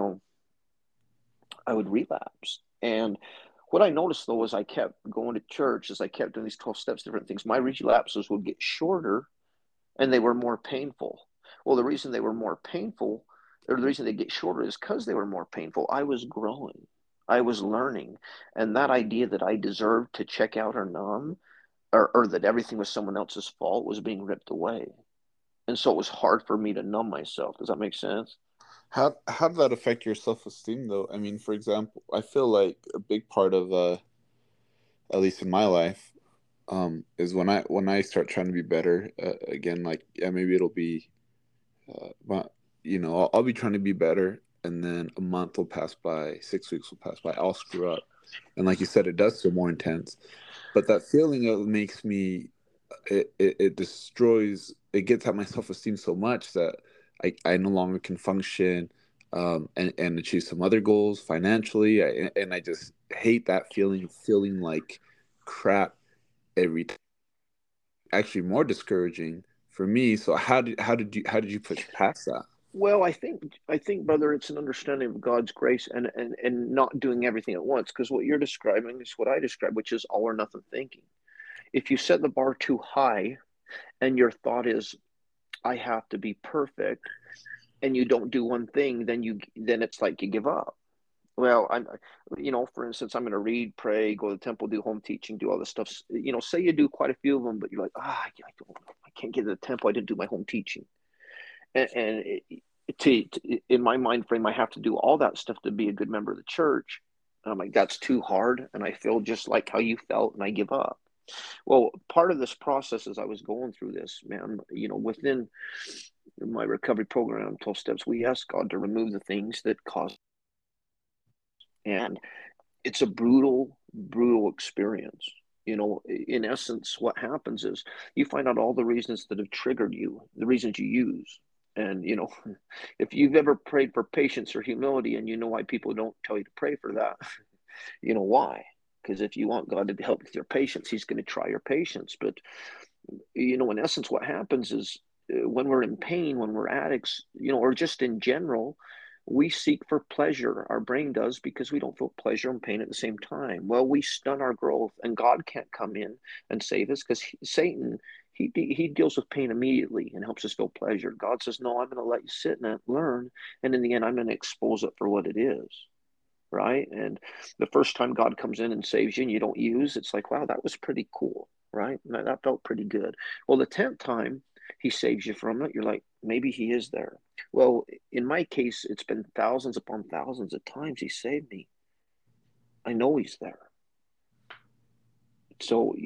relapse. And what I noticed, though, as I kept going to church, as I kept doing these 12 steps, different things, my relapses would get shorter and they were more painful. Well, the reason they were more painful, or the reason they get shorter, is because they were more painful. I was growing, I was learning. And that idea that I deserved to check out or numb, or that everything was someone else's fault, was being ripped away. And so it was hard for me to numb myself. Does that make sense? How did that affect your self esteem though? I mean, for example, I feel like a big part of at least in my life, is when I start trying to be better. Again, like, yeah, maybe it'll be, but I'll be trying to be better, and then a month will pass by, 6 weeks will pass by, I'll screw up, and like you said, it does feel more intense. But that feeling, it makes me, it destroys, it gets at my self esteem so much that I no longer can function, and achieve some other goals financially. And I just hate that feeling of feeling like crap every time. Actually, more discouraging for me. So how did you push past that? Well, I think, brother, it's an understanding of God's grace, and not doing everything at once. Because what you're describing is what I describe, which is all or nothing thinking. If you set the bar too high, and your thought is, I have to be perfect, and you don't do one thing, then it's like you give up. Well, for instance, I'm going to read, pray, go to the temple, do home teaching, do all this stuff. Say you do quite a few of them, but you're like, I can't get to the temple. I didn't do my home teaching. And in my mind frame, I have to do all that stuff to be a good member of the church. And I'm like, that's too hard. And I feel just like how you felt, and I give up. Well, part of this process, as I was going through this, man, within my recovery program, 12 steps, we ask God to remove the things that cause. And it's a brutal, brutal experience. In essence, what happens is you find out all the reasons that have triggered you, the reasons you use. And, if you've ever prayed for patience or humility, and you know why people don't tell you to pray for that, why? Because if you want God to help with your patience, he's going to try your patience. But, in essence, what happens is when we're in pain, when we're addicts, or just in general, we seek for pleasure. Our brain does, because we don't feel pleasure and pain at the same time. Well, we stun our growth, and God can't come in and save us, because Satan, he deals with pain immediately and helps us feel pleasure. God says, no, I'm going to let you sit and learn, and in the end, I'm going to expose it for what it is. Right? And the first time God comes in and saves you and you don't use, it's like, wow, that was pretty cool, right? That felt pretty good. Well, the 10th time he saves you from it, you're like, maybe he is there. Well, in my case, it's been thousands upon thousands of times he saved me. I know he's there. So,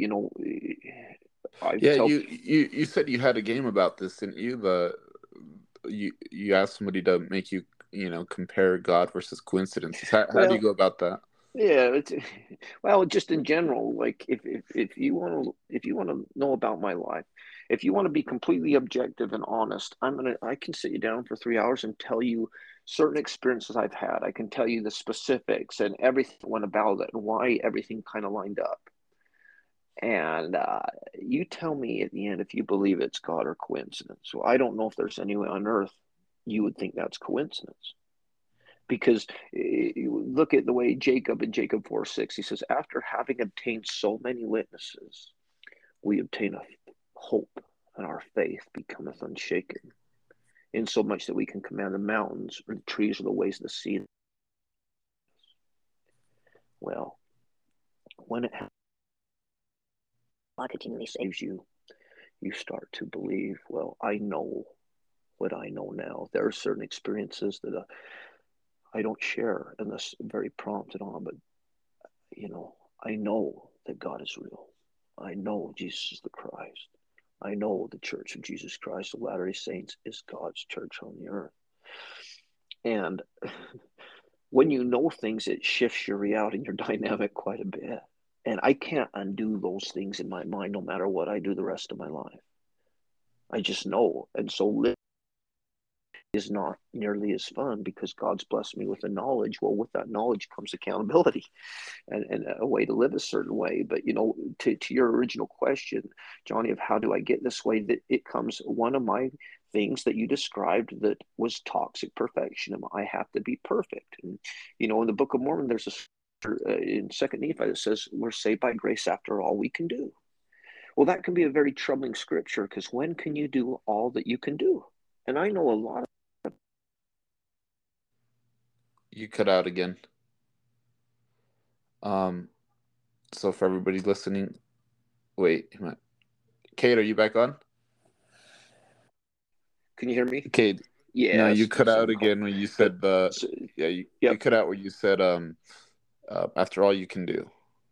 I Yeah, tell you said you had a game about this, didn't you? You asked somebody to make you compare God versus coincidences. How do you well, go about that? yeah, well, just in general, like if you want to know about my life, if you want to be completely objective and honest, I can sit you down for 3 hours and tell you certain experiences I've had. I can tell you the specifics and everything that went about it and why everything kind of lined up. And you tell me at the end if you believe it's God or coincidence. So I don't know if there's any way on earth you would think that's coincidence. Because look at the way Jacob in Jacob 4:6, he says, after having obtained so many witnesses, we obtain a hope, and our faith becometh unshaken, insomuch that we can command the mountains or the trees or the waves of the sea. Well, when it continually saves you, you start to believe, well, I know what I know now. There are certain experiences that I don't share unless very prompted on, but I know that God is real. I know Jesus is the Christ. I know the Church of Jesus Christ of Latter-day Saints is God's church on the earth. And when you know things, it shifts your reality and your dynamic quite a bit. And I can't undo those things in my mind no matter what I do the rest of my life. I just know. And so is not nearly as fun because God's blessed me with the knowledge. Well, with that knowledge comes accountability and a way to live a certain way. But, to your original question, Johnny, of how do I get this way, that it comes, one of my things that you described that was toxic perfectionism. I have to be perfect. And, in the Book of Mormon, there's a in Second Nephi that says we're saved by grace after all we can do. Well, that can be a very troubling scripture, because when can you do all that you can do? And I know a lot of You cut out again. So for everybody listening, wait, Kate, are you back on? Can you hear me? Kate, no, Yeah, you cut out Zoom call. again when you But said so, you yep. cut out where you said after all you can do.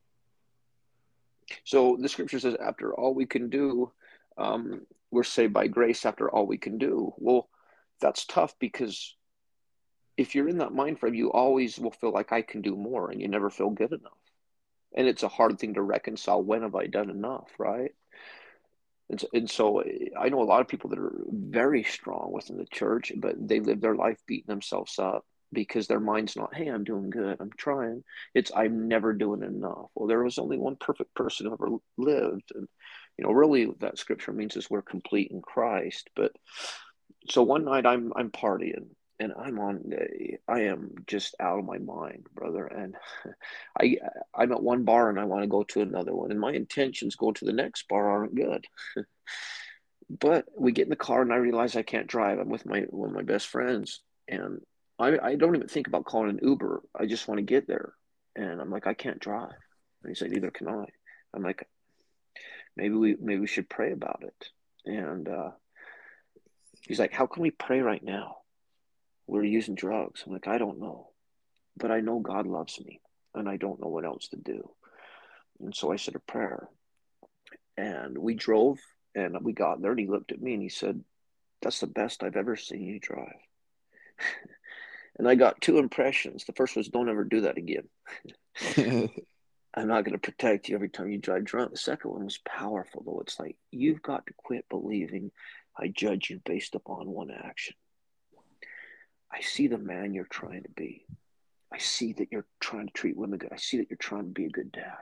So the scripture says, after all we can do, we're saved by grace after all we can do. Well, that's tough, because if you're in that mind frame, you always will feel like I can do more, and you never feel good enough. And it's a hard thing to reconcile. When have I done enough, right? And so I know a lot of people that are very strong within the church, but they live their life beating themselves up because their mind's not, hey, I'm doing good, I'm trying. It's, I'm never doing enough. Well, there was only one perfect person who ever lived. And, really what that scripture means is we're complete in Christ. But so one night I'm partying, and I am just out of my mind, brother. And I I'm at one bar and I want to go to another one, and my intentions going to the next bar aren't good. But we get in the car and I realize I can't drive. I'm with one of my best friends, and I don't even think about calling an Uber. I just want to get there. And I'm like, I can't drive. And he said, neither can I. I'm like, maybe we should pray about it. And he's like, how can we pray right now? We're using drugs. I'm like, I don't know. But I know God loves me, and I don't know what else to do. And so I said a prayer. And we drove, and we got there, and he looked at me and he said, that's the best I've ever seen you drive. And I got two impressions. The first was, don't ever do that again. I'm not going to protect you every time you drive drunk. The second one was powerful, though. It's like, you've got to quit believing I judge you based upon one action. I see the man you're trying to be. I see that you're trying to treat women good. I see that you're trying to be a good dad.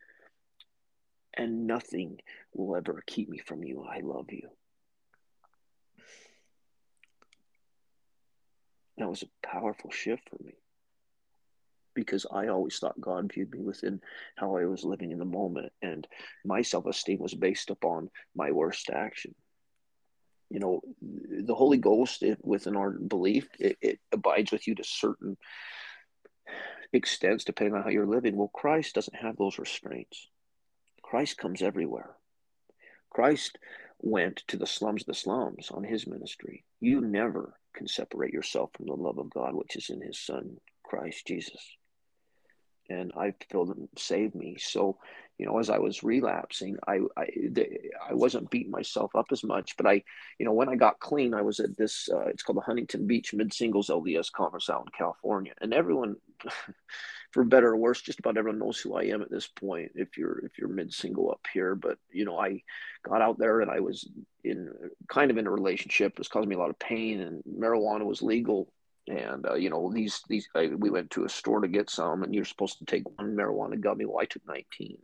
And nothing will ever keep me from you. I love you. That was a powerful shift for me, because I always thought God viewed me within how I was living in the moment, and my self-esteem was based upon my worst action. The Holy Ghost, within our belief, it abides with you to certain extents depending on how you're living. Well, Christ doesn't have those restraints. Christ comes everywhere. Christ went to the slums of the slums on his ministry. You never can separate yourself from the love of God, which is in his Son, Christ Jesus. And I feel them save me. So, as I was relapsing, I wasn't beating myself up as much. But when I got clean, I was at this. It's called the Huntington Beach Mid Singles LDS Conference out in California, and everyone, for better or worse, just about everyone knows who I am at this point. If you're mid single up here, but I got out there and I was in a relationship. It was causing me a lot of pain, and marijuana was legal. And we went to a store to get some, and you're supposed to take one marijuana gummy. Well, I took 19.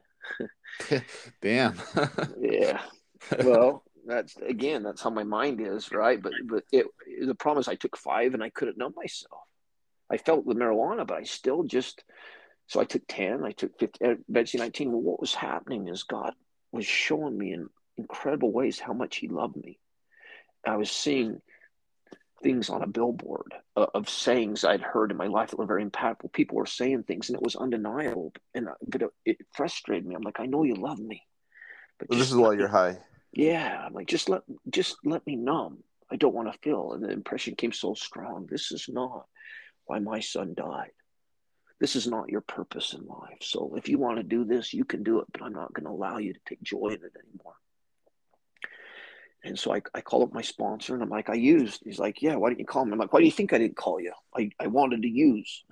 Damn. Yeah. Well, that's how my mind is, right? But the problem is I took 5 and I couldn't numb myself. I felt the marijuana, but I still so I took 10, I took 15, eventually 19. Well, what was happening is God was showing me in incredible ways how much he loved me. I was seeing things on a billboard of sayings I'd heard in my life that were very impactful. People were saying things, and it was undeniable. But it frustrated me. I'm like, I know you love me, but Well, this is while you're high. Yeah, I'm like, just let me numb. I don't want to feel. And the impression came so strong. This is not why my son died. This is not your purpose in life. So if you want to do this, you can do it, but I'm not going to allow you to take joy in it anymore. And so I call up my sponsor, and I'm like, I used. He's like, yeah, why didn't you call me? I'm like, why do you think I didn't call you? I wanted to use.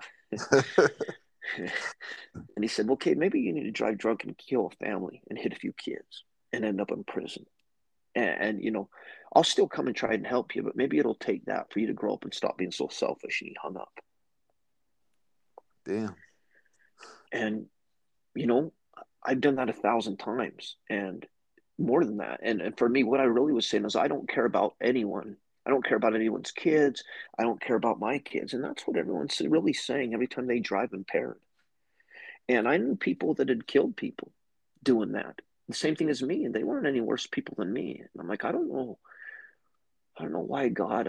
And he said, okay, maybe you need to drive drunk and kill a family and hit a few kids and end up in prison. And I'll still come and try and help you, but maybe it'll take that for you to grow up and stop being so selfish. And he hung up. Damn. And, I've done that 1,000 times and more than that. And for me, what I really was saying is I don't care about anyone. I don't care about anyone's kids. I don't care about my kids. And that's what everyone's really saying every time they drive impaired. And I knew people that had killed people doing that. The same thing as me. And they weren't any worse people than me. And I'm like, I don't know why God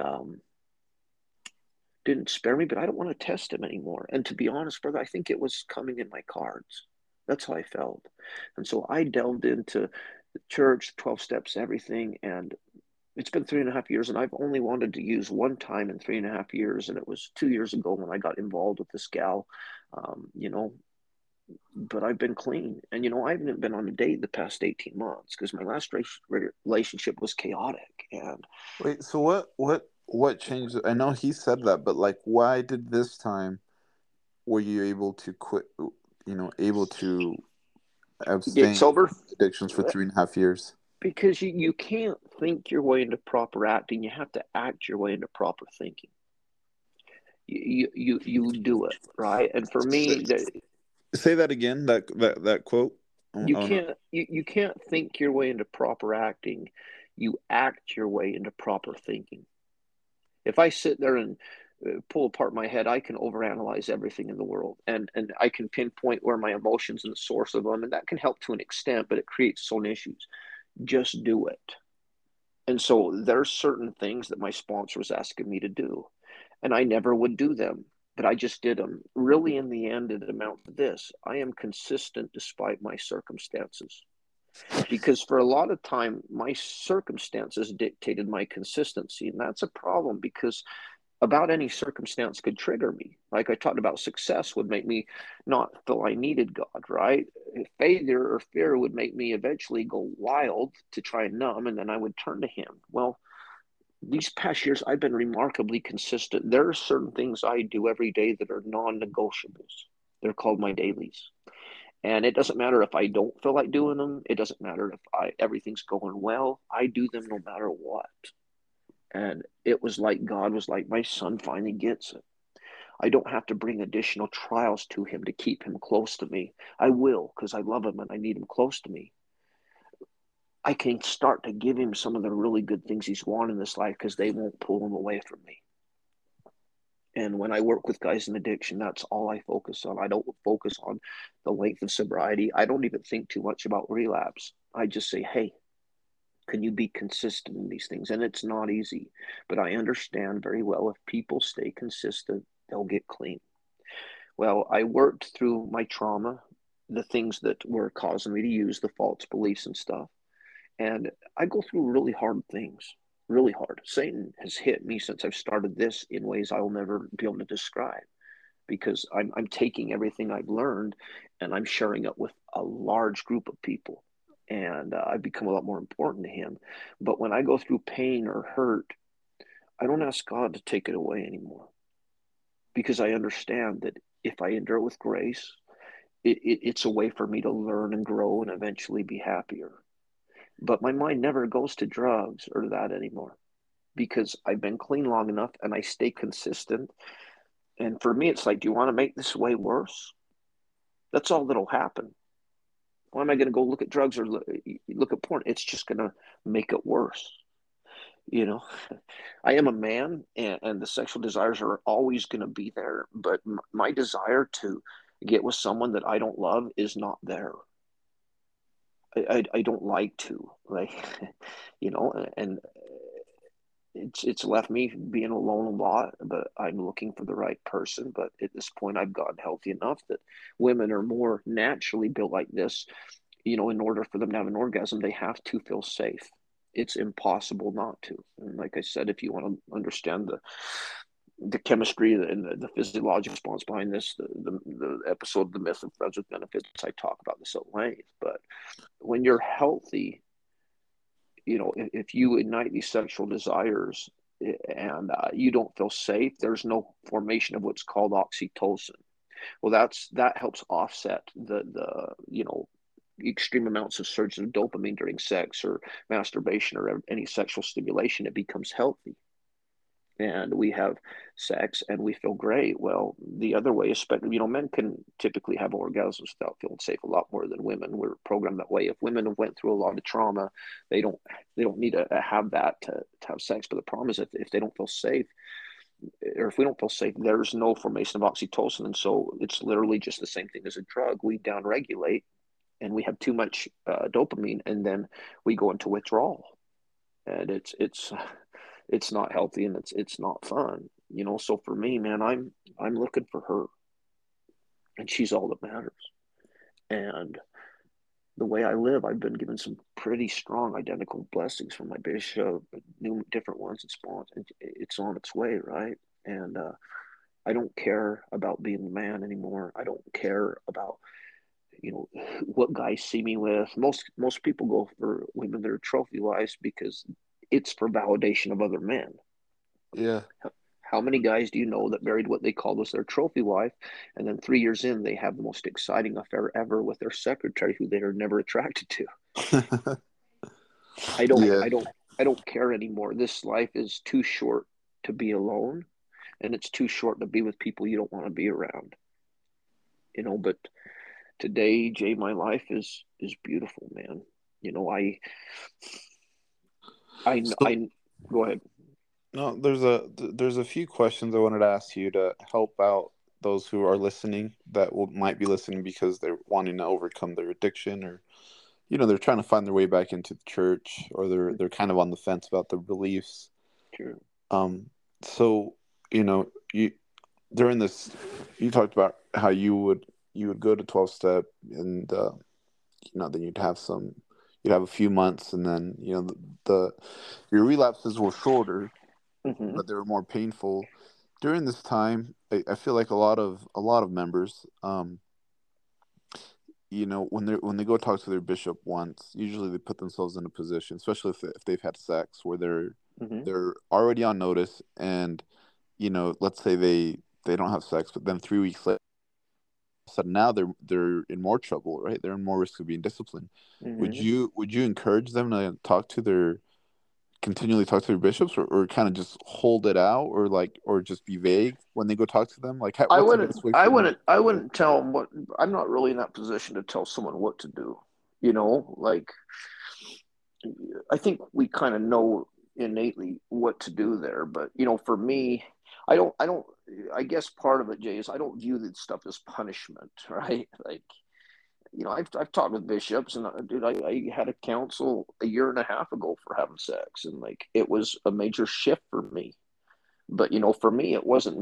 didn't spare me, but I don't want to test him anymore. And to be honest, brother, I think it was coming in my cards. That's how I felt. And so I delved into the church, 12 steps, everything. And it's been 3.5 years, and I've only wanted to use one time in 3.5 years. And it was 2 years ago when I got involved with this gal, but I've been clean. And, I haven't been on a date the past 18 months because my last relationship was chaotic. And Wait, so what changed? I know he said that, but like, why did this time were you able to quit? Able to get abstain sober from addictions for 3.5 years? because you can't think your way into proper acting. You have to act your way into proper thinking. You do it, right. And for me, Say that again. That quote. you can't think your way into proper acting. You act your way into proper thinking. If I sit there and pull apart my head, I can overanalyze everything in the world, and I can pinpoint where my emotions and the source of them, and that can help to an extent, but it creates its own issues. Just do it. And so there's certain things that my sponsor was asking me to do, and I never would do them, but I just did them. Really, in the end, it amounts to this: I am consistent despite my circumstances. Because for a lot of time, my circumstances dictated my consistency, and that's a problem because about any circumstance could trigger me. Like I talked about, success would make me not feel I needed God, right? Failure or fear would make me eventually go wild to try and numb, and then I would turn to Him. Well, these past years, I've been remarkably consistent. There are certain things I do every day that are non-negotiables. They're called my dailies. And it doesn't matter if I don't feel like doing them. It doesn't matter if everything's going well. I do them no matter what. And it was like God was like, my son finally gets it. I don't have to bring additional trials to him to keep him close to me. I will, because I love him and I need him close to me. I can start to give him some of the really good things he's wanted in this life because they won't pull him away from me. And when I work with guys in addiction, that's all I focus on. I don't focus on the length of sobriety. I don't even think too much about relapse. I just say, hey, can you be consistent in these things? And it's not easy, but I understand very well if people stay consistent, they'll get clean. Well, I worked through my trauma, the things that were causing me to use the false beliefs and stuff. And I go through really hard things, really hard. Satan has hit me since I've started this in ways I'll never be able to describe because I'm taking everything I've learned and I'm sharing it with a large group of people. And I've become a lot more important to him. But when I go through pain or hurt, I don't ask God to take it away anymore because I understand that if I endure it with grace, it's a way for me to learn and grow and eventually be happier. But my mind never goes to drugs or that anymore because I've been clean long enough and I stay consistent. And for me, it's like, do you want to make this way worse? That's all that'll happen. Why am I going to go look at drugs or look at porn? It's just going to make it worse. You know, I am a man and the sexual desires are always going to be there. But my desire to get with someone that I don't love is not there. I don't like to like and it's left me being alone a lot, but I'm looking for the right person. But at this point I've gotten healthy enough that women are more naturally built like this. In order for them to have an orgasm they have to feel safe. It's impossible not to. And like I said, if you want to understand the chemistry and the physiological response behind this, the episode, The Myth of Friends with Benefits, I talk about this at length. But when you're healthy, if you ignite these sexual desires and you don't feel safe, there's no formation of what's called oxytocin. Well, that helps offset the extreme amounts of surges of dopamine during sex or masturbation or any sexual stimulation. It becomes healthy. And we have sex and we feel great. Well, the other way, especially, men can typically have orgasms without feeling safe a lot more than women. We're programmed that way. If women have went through a lot of trauma, they don't need to have that to have sex. But the problem is if they don't feel safe, or if we don't feel safe, there's no formation of oxytocin. And so it's literally just the same thing as a drug. We downregulate and we have too much dopamine, and then we go into withdrawal. And it's not healthy and it's not fun. So for me, man, I'm looking for her, and she's all that matters. And the way I live, I've been given some pretty strong identical blessings from my bishop, new different ones and spawns, and it's on its way, right? And I don't care about being the man anymore. I don't care about what guys see me with. Most people go for women that are trophy wives because it's for validation of other men. Yeah. How many guys do you know that married what they called was their trophy wife, and then 3 years in they have the most exciting affair ever with their secretary who they are never attracted to? I don't Yeah. I don't I don't care anymore. This life is too short to be alone, and it's too short to be with people you don't want to be around. But today, Jay, my life is beautiful, man. So I go ahead. no, there's a few questions I wanted to ask you to help out those who are listening that might be listening because they're wanting to overcome their addiction, or they're trying to find their way back into the church, or they're kind of on the fence about their beliefs. True. Um, so you during this, you talked about how you would go to 12 step, and then you'd have a few months, and then the your relapses were shorter, Mm-hmm. but they were more painful. During this time, I feel like a lot of members, when they go talk to their bishop once, usually they put themselves in a position, especially if they've had sex, where they're Mm-hmm. they're already on notice, and let's say they don't have sex, but then 3 weeks later, so now they're in more trouble, right? They're in more risk of being disciplined. Would Mm-hmm. you encourage them to continually talk to their bishops, or kind of just hold it out, or just be vague when they go talk to them? Like, I what's the wouldn't best way I for them? wouldn't I wouldn't tell them what. I'm not really in that position to tell someone what to do. Like, I think we kind of know innately what to do there, but for me, I guess part of it, Jay, is I don't view that stuff as punishment, right? Like, I've talked with bishops, and dude, I had a counsel a year and a half ago for having sex, and like it was a major shift for me. But for me,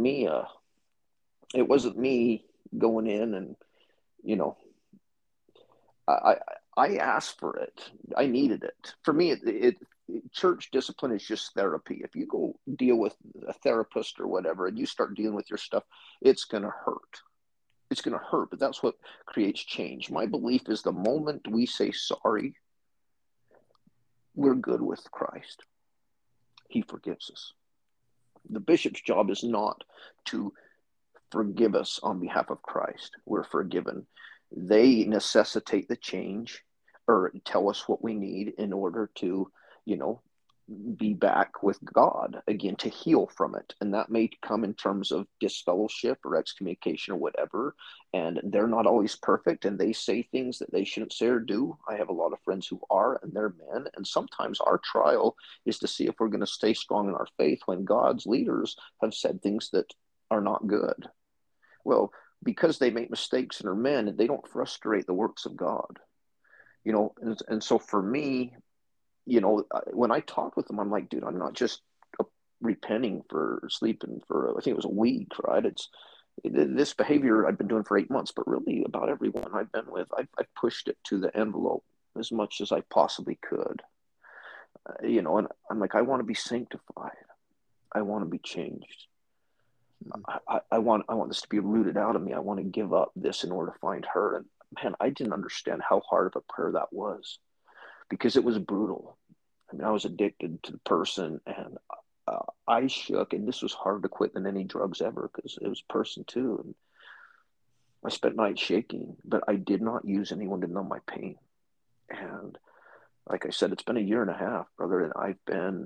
it wasn't me going in and you know, I I asked for it. I needed it. For me, church discipline is just therapy. If you go deal with a therapist or whatever, and you start dealing with your stuff, it's gonna hurt. It's gonna hurt, but that's what creates change. My belief is the moment we say sorry, we're good with Christ. He forgives us. The bishop's job is not to forgive us on behalf of Christ. We're forgiven. They necessitate the change or tell us what we need in order to, you know, be back with God again, to heal from it. And that may come in terms of disfellowship or excommunication or whatever. And they're not always perfect, and they say things that they shouldn't say or do. I have a lot of friends who are, and they're men. And sometimes our trial is to see if we're going to stay strong in our faith when God's leaders have said things that are not good. Well, because they make mistakes and are men, they don't frustrate the works of God. And so for me, when I talk with them, I'm like, dude, I'm not just repenting for sleeping for, I think it was a week, right? It's this behavior I've been doing for 8 months, but really about everyone I've been with, I've pushed it to the envelope as much as I possibly could. And I'm like, I want to be sanctified. I want to be changed. I want this to be rooted out of me. I want to give up this in order to find her. And man, I didn't understand how hard of a prayer that was, because it was brutal. I mean, I was addicted to the person, and I shook, and this was harder to quit than any drugs ever, because it was a person too. And I spent nights shaking, but I did not use anyone to numb my pain. And like I said, it's been a year and a half, brother, and I've been,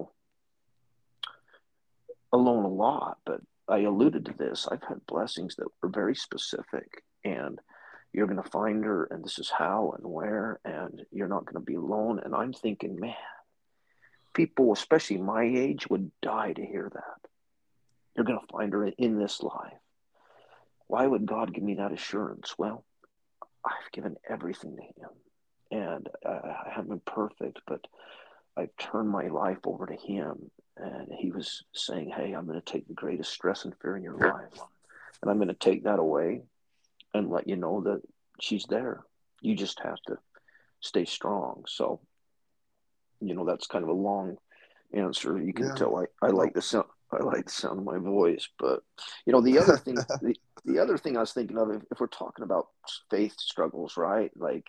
alone a lot, but I alluded to this. I've had blessings that were very specific, and you're going to find her, and this is how and where, and you're not going to be alone. And I'm thinking, man, people, especially my age, would die to hear that. You're going to find her in this life. Why would God give me that assurance? Well, I've given everything to him, and I haven't been perfect, but I've turned my life over to him. And he was saying, hey, I'm going to take the greatest stress and fear in your life, and I'm going to take that away and let you know that she's there. You just have to stay strong. So, that's kind of a long answer. You can tell I like the sound. I like the sound of my voice. But the other thing, the other thing I was thinking of, if we're talking about faith struggles, right? Like,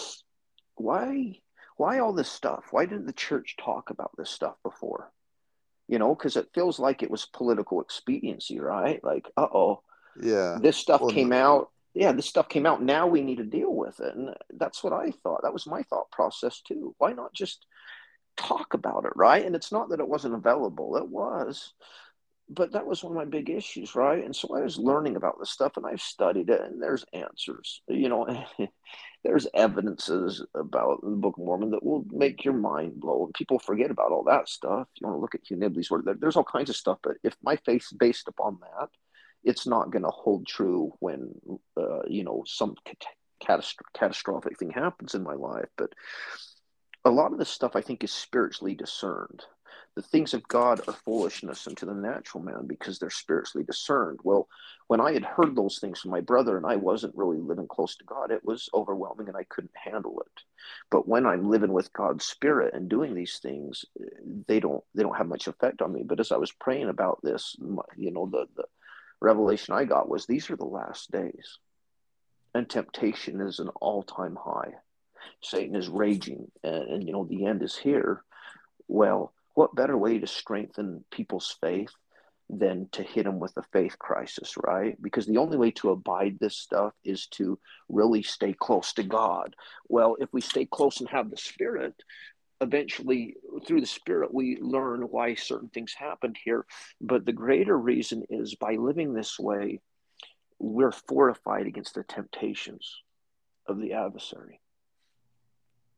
why all this stuff? Why didn't the church talk about this stuff before? Because it feels like it was political expediency, right? Like, Yeah. this stuff came out. Yeah, this stuff came out. Now we need to deal with it. And that's what I thought. That was my thought process too. Why not just talk about it, right? And it's not that it wasn't available. It was. But that was one of my big issues, right? And so I was learning about this stuff, and I've studied it, and there's answers. There's evidences about the Book of Mormon that will make your mind blow. And people forget about all that stuff. You want to look at Hugh Nibley's word. There's all kinds of stuff. But if my faith's based upon that, it's not going to hold true when, some catastrophic thing happens in my life. But a lot of this stuff, I think, is spiritually discerned. The things of God are foolishness unto the natural man because they're spiritually discerned. Well, when I had heard those things from my brother and I wasn't really living close to God, it was overwhelming and I couldn't handle it. But when I'm living with God's Spirit and doing these things, they don't have much effect on me. But as I was praying about this, the revelation I got was these are the last days, and temptation is an all-time high. Satan is raging, and the end is here. Well, what better way to strengthen people's faith than to hit them with a faith crisis, right? Because the only way to abide this stuff is to really stay close to God. Well, if we stay close and have the Spirit, eventually through the Spirit we learn why certain things happened here. But the greater reason is by living this way, we're fortified against the temptations of the adversary.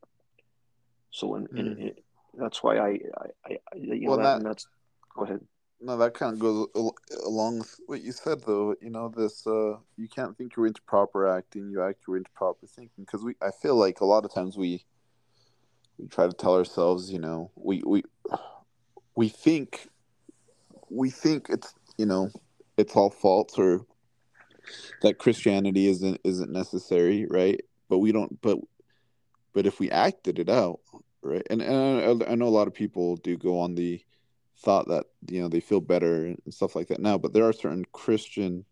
So that's why that's go ahead. No, that kind of goes along with what you said, though. You know, this you can't think you're into proper acting; you act you're into proper thinking. Because I feel like a lot of times we try to tell ourselves, you know, we think it's, you know, it's all false, or that Christianity isn't necessary, right? But we don't. But if we acted it out, right? And I know a lot of people do go on the thought that, you know, they feel better and stuff like that now. But there are certain Christian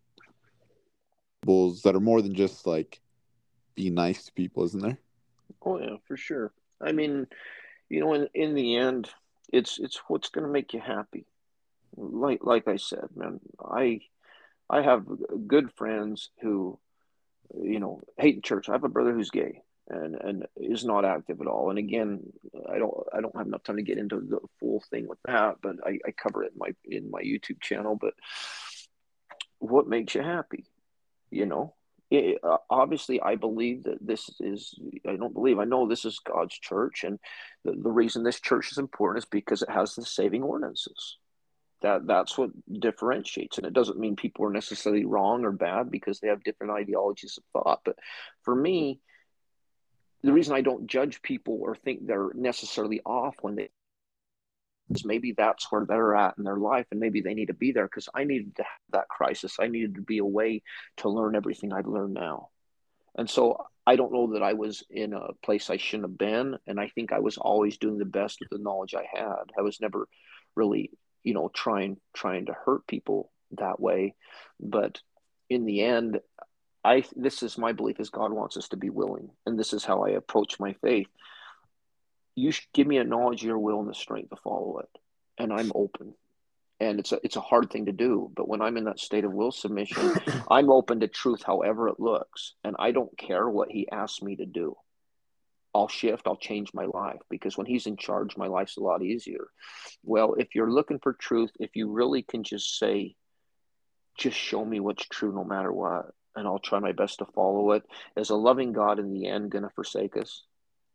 bulls that are more than just like be nice to people, isn't there? Oh yeah, for sure. I mean, in the end, it's what's going to make you happy. Like I said, man, I have good friends who, hate the church. I have a brother who's gay and is not active at all. And again, I don't have enough time to get into the full thing with that, but I cover it in my YouTube channel. But what makes you happy? You know, obviously, I believe that this is. I don't believe. I know this is God's church, and the reason this church is important is because it has the saving ordinances. That's what differentiates, and it doesn't mean people are necessarily wrong or bad because they have different ideologies of thought. But for me, the reason I don't judge people or think they're necessarily off when they is maybe that's where they're at in their life, and maybe they need to be there because I needed to have that crisis. I needed to be away to learn everything I've learned now. And so I don't know that I was in a place I shouldn't have been. And I think I was always doing the best with the knowledge I had. I was never really, trying to hurt people that way. But in the end, I this is my belief is God wants us to be willing. And this is how I approach my faith. You should give me a knowledge of your will and the strength to follow it. And I'm open. And it's a hard thing to do, but when I'm in that state of will submission, I'm open to truth however it looks, and I don't care what he asks me to do. I'll shift, I'll change my life because when he's in charge, my life's a lot easier. Well, if you're looking for truth, if you really can just say, just show me what's true no matter what, and I'll try my best to follow it. Is a loving God in the end going to forsake us?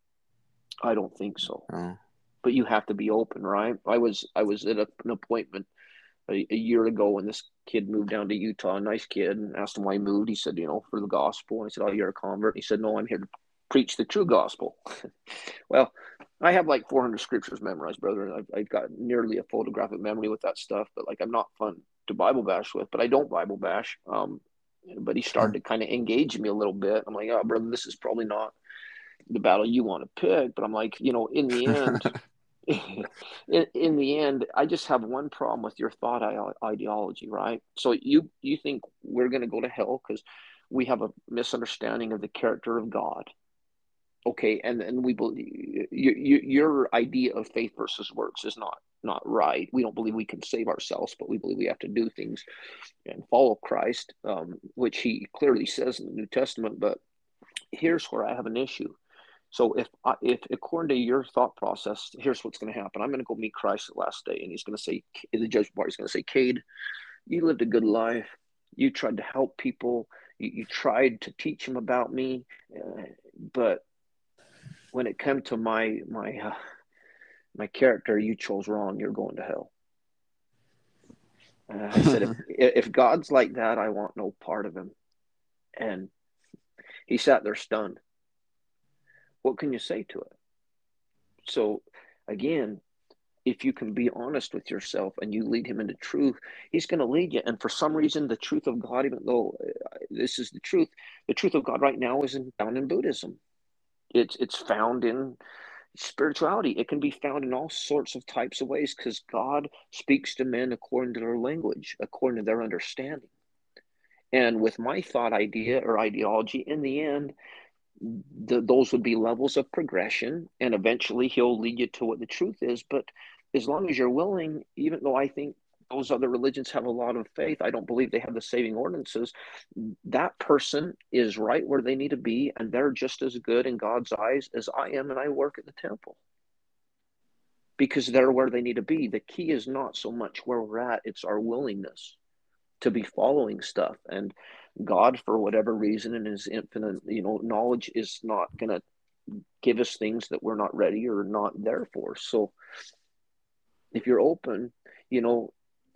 I don't think so. Oh. But you have to be open, right? I was at an appointment a year ago when this kid moved down to Utah, a nice kid, and asked him why he moved. He said, for the gospel. And I said, oh, you're a convert. And he said, no, I'm here to preach the true gospel. Well, I have like 400 scriptures memorized, brother. I've got nearly a photographic memory with that stuff, but like I'm not fun to Bible bash with, but I don't Bible bash. But he started to kind of engage me a little bit. I'm like, oh, brother, this is probably not the battle you want to pick. But I'm like, in the end, in the end, I just have one problem with your thought ideology, right? So you think we're going to go to hell because we have a misunderstanding of the character of God, okay? And we believe your idea of faith versus works is not right. We don't believe we can save ourselves, but we believe we have to do things and follow Christ, which He clearly says in the New Testament. But here's where I have an issue. So if according to your thought process, here's what's going to happen. I'm going to go meet Christ the last day, and he's going to say, the judgment bar, he's going to say, Cade, you lived a good life. You tried to help people. You tried to teach them about me, but when it came to my character, you chose wrong. You're going to hell. I said, if God's like that, I want no part of him. And he sat there stunned. What can you say to it? So again, if you can be honest with yourself and you lead him into truth, he's going to lead you. And for some reason, the truth of God, even though this is the truth of God right now isn't found in Buddhism. It's found in spirituality. It can be found in all sorts of types of ways because God speaks to men according to their language, according to their understanding. And with my thought idea or ideology, in the end, those would be levels of progression, and eventually he'll lead you to what the truth is. But as long as you're willing, even though I think those other religions have a lot of faith, I don't believe they have the saving ordinances. That person is right where they need to be, and they're just as good in God's eyes as I am, and I work at the temple because they're where they need to be. The key is not so much where we're at, it's our willingness to be following stuff. And God, for whatever reason, in his infinite, knowledge, is not going to give us things that we're not ready or not there for. So if you're open,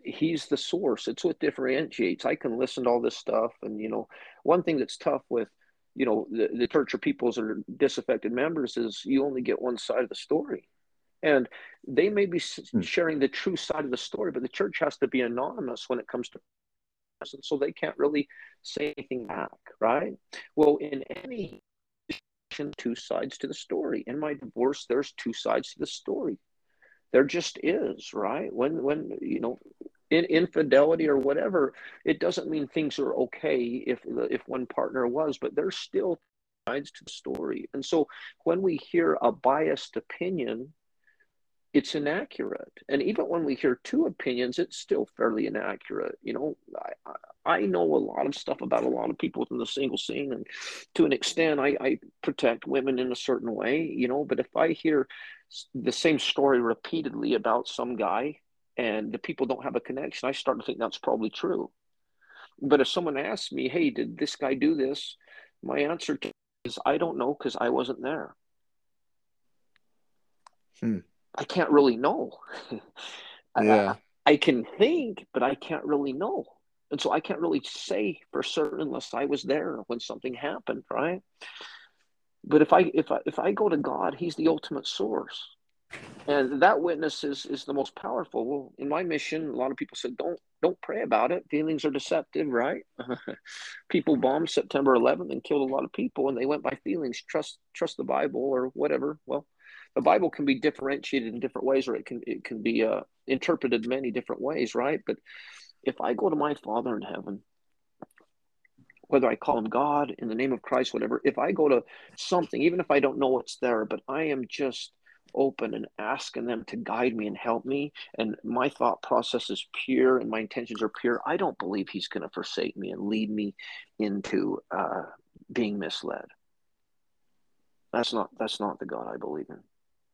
he's the source. It's what differentiates. I can listen to all this stuff, and one thing that's tough with the church or peoples or disaffected members is you only get one side of the story, and they may be Hmm. sharing the true side of the story, but the church has to be anonymous when it comes to us, and so they can't really say anything back, right? Well, in any two sides to the story. In my divorce, there's two sides to the story. There just is, right? When in infidelity or whatever, it doesn't mean things are okay if one partner was, but there's still sides to the story. And so when we hear a biased opinion, it's inaccurate. And even when we hear two opinions, it's still fairly inaccurate. I know a lot of stuff about a lot of people within the single scene, and to an extent, I protect women in a certain way. But if I hear the same story repeatedly about some guy and the people don't have a connection, I start to think that's probably true. But if someone asks me, hey, did this guy do this? My answer is, I don't know because I wasn't there. Hmm. I can't really know. I, Yeah. I can think, but I can't really know. And so I can't really say for certain unless I was there when something happened, right? But if I go to God, He's the ultimate source. And that witness is the most powerful. Well, in my mission, a lot of people said, don't pray about it. Feelings are deceptive, right? People bombed September 11th and killed a lot of people, and they went by feelings. Trust the Bible or whatever. Well, the Bible can be differentiated in different ways, or it can be interpreted many different ways, right? But if I go to my Father in heaven, whether I call him God in the name of Christ, whatever, if I go to something, even if I don't know what's there, but I am just open and asking them to guide me and help me, and my thought process is pure and my intentions are pure, I don't believe he's going to forsake me and lead me into being misled. That's not the God I believe in.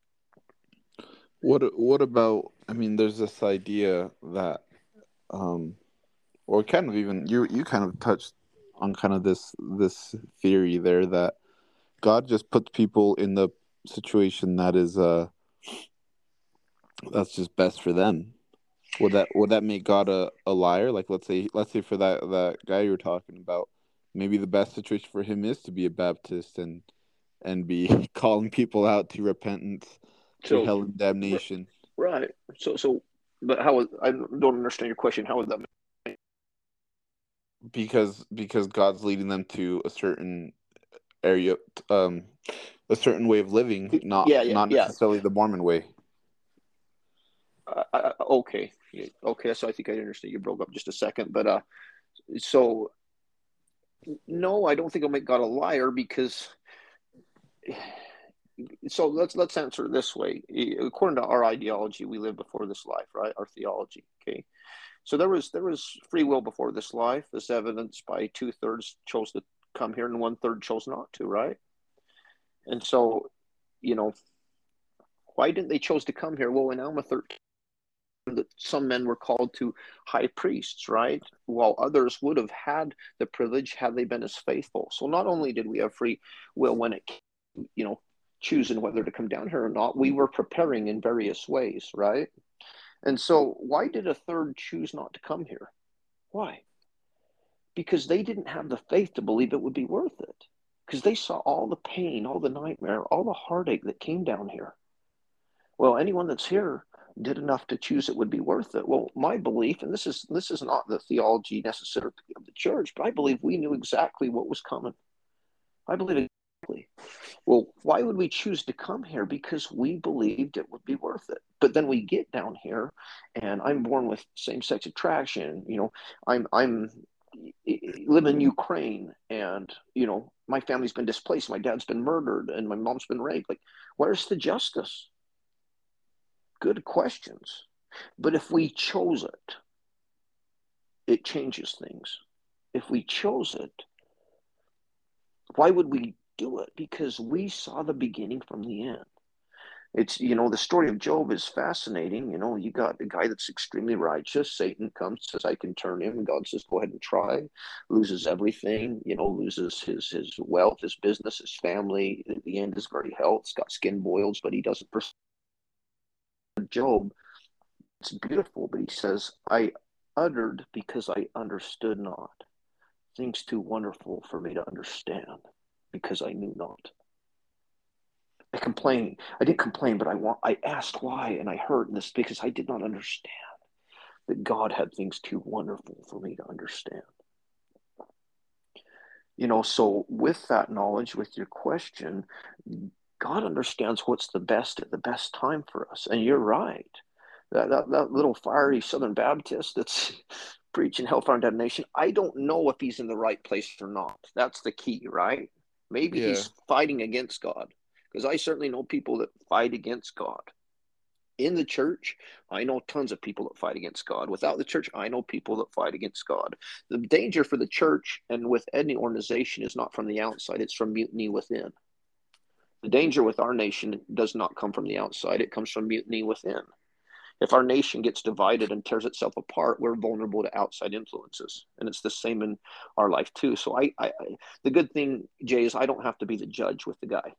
What about? I mean, there's this idea that, um, or kind of even you kind of touched on kind of this theory there that God just puts people in the situation that is that's just best for them. Would that make God a liar? Like let's say for that guy you were talking about, maybe the best situation for him is to be a Baptist and be calling people out to repentance, to So hell and damnation. right. So but I don't understand your question. How would that make? Because God's leading them to a certain area, um, a certain way of living, not Yeah, yeah, not yeah. necessarily the Mormon way. Okay. Okay, so I think I understand. You broke up just a second, but so no, I don't think it'll make God a liar because so let's answer it this way. According to our ideology, we live before this life, right? Our theology. Okay. So there was free will before this life, as evidenced by 2/3 chose to come here and 1/3 chose not to, right? And so, you know, why didn't they chose to come here? Well, in Alma 13, that some men were called to high priests, right? While others would have had the privilege had they been as faithful. So not only did we have free will when it, you know, choosing whether to come down here or not, we were preparing in various ways, right? And so why did a third choose not to come here? Why? Because they didn't have the faith to believe it would be worth it. Because they saw all the pain, all the nightmare, all the heartache that came down here. Well, anyone that's here did enough to choose it would be worth it. Well, my belief, and this is not the theology necessarily of the church, but I believe we knew exactly what was coming. I believe exactly. Well, why would we choose to come here? Because we believed it would be worth it. But then we get down here, and I'm born with same-sex attraction. I'm live in Ukraine, and my family's been displaced. My dad's been murdered, and my mom's been raped. Like, where's the justice? Good questions. But if we chose it, it changes things. If we chose it, why would we do it? Because we saw the beginning from the end. It's, the story of Job is fascinating. You got a guy that's extremely righteous. Satan comes, says, I can turn him. God says, go ahead and try. Loses everything, loses his wealth, his business, his family. At the end, his very health. He's got skin boils, but he doesn't pursue Job. it's beautiful, but he says, I uttered because I understood not. Things too wonderful for me to understand because I knew not. I complained. I didn't complain, but I asked why, and I heard this because I did not understand that God had things too wonderful for me to understand. So with that knowledge, with your question, God understands what's the best at the best time for us. And you're right. That little fiery Southern Baptist that's preaching hellfire and damnation, I don't know if he's in the right place or not. That's the key, right? Maybe Yeah. he's fighting against God, because I certainly know people that fight against God. In the church, I know tons of people that fight against God. Without the church, I know people that fight against God. The danger for the church and with any organization is not from the outside, it's from mutiny within. The danger with our nation does not come from the outside, it comes from mutiny within. If our nation gets divided and tears itself apart, we're vulnerable to outside influences. And it's the same in our life too. So the good thing, Jay, is I don't have to be the judge with the guy.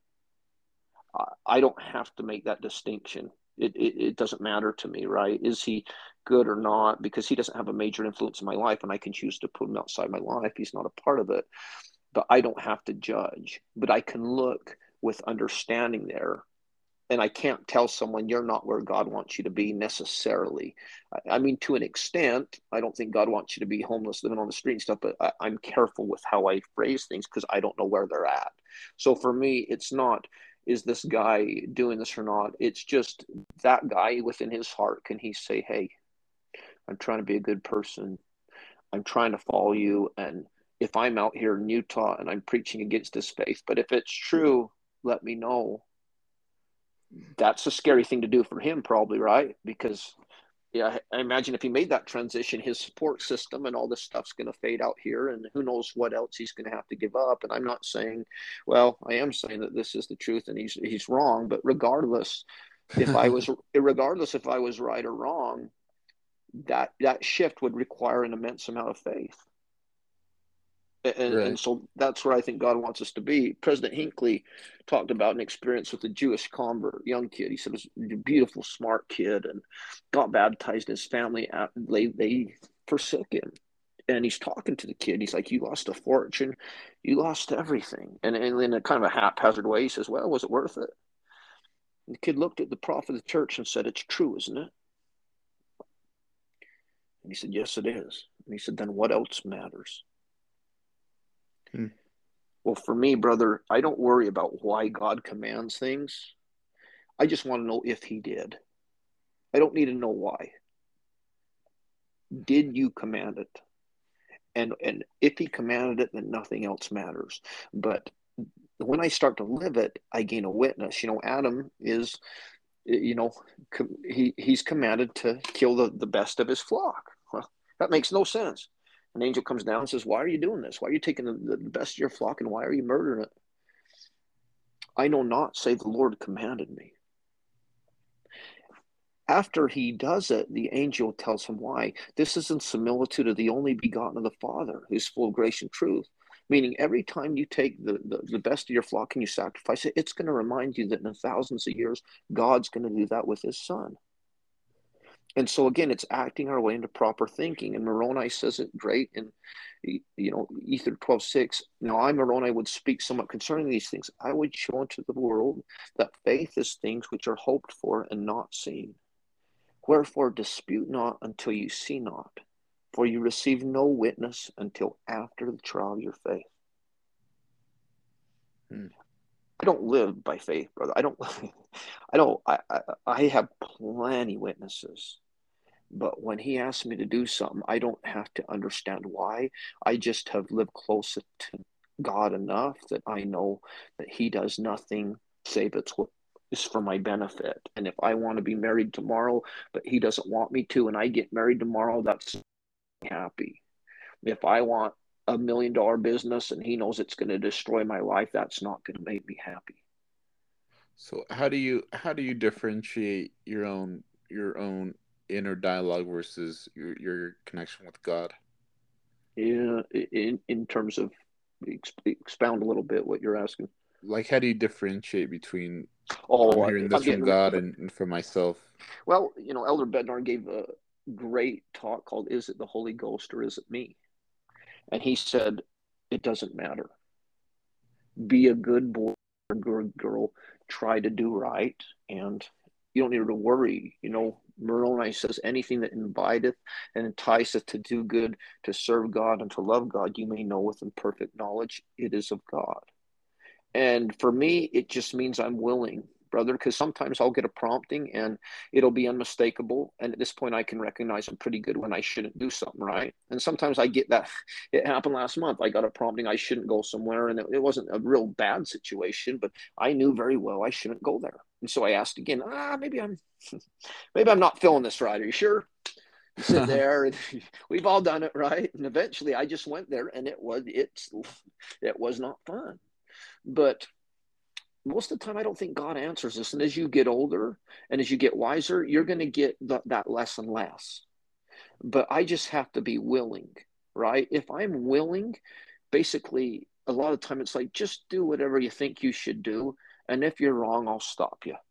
I don't have to make that distinction. It doesn't matter to me, right? Is he good or not? Because he doesn't have a major influence in my life, and I can choose to put him outside my life. He's not a part of it. But I don't have to judge. But I can look with understanding there. And I can't tell someone you're not where God wants you to be necessarily. I mean, to an extent, I don't think God wants you to be homeless, living on the street and stuff, but I'm careful with how I phrase things because I don't know where they're at. So for me, it's not, is this guy doing this or not? It's just that guy within his heart. Can he say, hey, I'm trying to be a good person. I'm trying to follow you. And if I'm out here in Utah and I'm preaching against this faith, but if it's true, let me know. That's a scary thing to do for him, probably, right? Because yeah, I imagine if he made that transition, his support system and all this stuff's going to fade out here, and who knows what else he's going to have to give up. And I'm not saying, well, I am saying that this is the truth and he's wrong. But regardless if I was right or wrong, that shift would require an immense amount of faith. And, Right. and so that's where I think God wants us to be. President Hinckley talked about an experience with a Jewish convert, young kid. He said it was a beautiful, smart kid, and got baptized. His family they forsook him, and he's talking to the kid. He's like, "You lost a fortune, you lost everything," and in a kind of a haphazard way, he says, "Well, was it worth it?" And the kid looked at the prophet of the church and said, "It's true, isn't it?" And he said, "Yes, it is." And he said, "Then what else matters?" Hmm. Well, for me, brother, I don't worry about why God commands things. I just want to know if he did. I don't need to know why. Did you command it? And if he commanded it, then nothing else matters. But when I start to live it, I gain a witness. Adam is, he's commanded to kill the best of his flock. Well, that makes no sense. An angel comes down and says, why are you doing this? Why are you taking the best of your flock, and why are you murdering it? I know not, save the Lord commanded me. After he does it, the angel tells him why. This is in similitude of the only begotten of the Father, who's full of grace and truth. Meaning, every time you take the best of your flock and you sacrifice it, it's going to remind you that in thousands of years, God's going to do that with his son. And so, again, it's acting our way into proper thinking. And Moroni says it great in, Ether 12:6. Now, I, Moroni, would speak somewhat concerning these things. I would show unto the world that faith is things which are hoped for and not seen. Wherefore dispute not until you see not, for you receive no witness until after the trial of your faith. I don't live by faith, brother. I have plenty witnesses. But when he asks me to do something, I don't have to understand why. I just have lived close to God enough that I know that he does nothing save it's what is for my benefit. And if I want to be married tomorrow, but he doesn't want me to, and I get married tomorrow, that's happy. If I want $1 million business and he knows it's going to destroy my life, that's not going to make me happy. So how do you differentiate your own inner dialogue versus your connection with God? Yeah, in terms of expound a little bit what you're asking. Like, how do you differentiate between I'm Oh, hearing this I'm from getting God and from myself? Well, Elder Bednar gave a great talk called "Is It the Holy Ghost or Is It Me?" And he said, "It doesn't matter. Be a good boy or good girl. Try to do right, and you don't need to worry." Moroni says, "Anything that inviteth and enticeth to do good, to serve God, and to love God, you may know with perfect knowledge it is of God." And for me, it just means I'm willing, brother, because sometimes I'll get a prompting and it'll be unmistakable. And at this point, I can recognize I'm pretty good when I shouldn't do something, right? And sometimes I get that. It happened last month. I got a prompting I shouldn't go somewhere, and it wasn't a real bad situation, but I knew very well I shouldn't go there. And so I asked again, maybe I'm not feeling this right. Are you sure? You sit there, and we've all done it, right? And eventually, I just went there, and it was not fun. But most of the time, I don't think God answers this. And as you get older and as you get wiser, you're going to get that less and less. But I just have to be willing, right? If I'm willing, basically, a lot of the time it's like, just do whatever you think you should do. And if you're wrong, I'll stop you.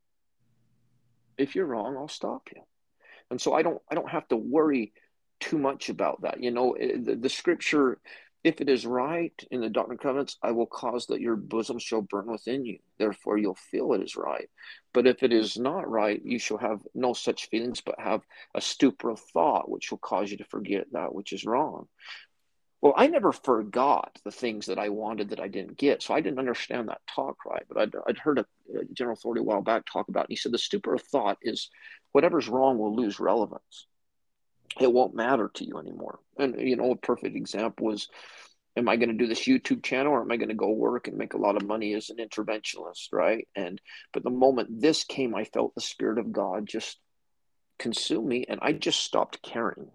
If you're wrong, I'll stop you. And so I don't have to worry too much about that. The scripture, if it is right in the Doctrine and Covenants, I will cause that your bosom shall burn within you. Therefore, you'll feel it is right. But if it is not right, you shall have no such feelings, but have a stupor of thought, which will cause you to forget that which is wrong. Well, I never forgot the things that I wanted that I didn't get. So I didn't understand that talk right. But I'd heard a general authority a while back talk about it. And he said the stupor of thought is whatever's wrong will lose relevance. It won't matter to you anymore. And, a perfect example was, am I going to do this YouTube channel, or am I going to go work and make a lot of money as an interventionist, right? But the moment this came, I felt the Spirit of God just consume me, and I just stopped caring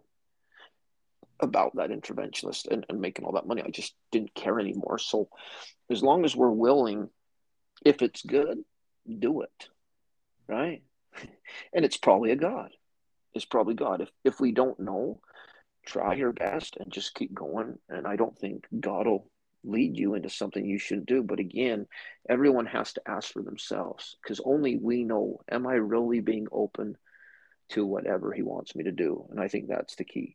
about that interventionist and making all that money. I just didn't care anymore. So as long as we're willing, if it's good, do it, right? And it's probably a God. It's probably God. If we don't know, try your best and just keep going. And I don't think God will lead you into something you shouldn't do. But again, everyone has to ask for themselves, because only we know, am I really being open to whatever he wants me to do? And I think that's the key.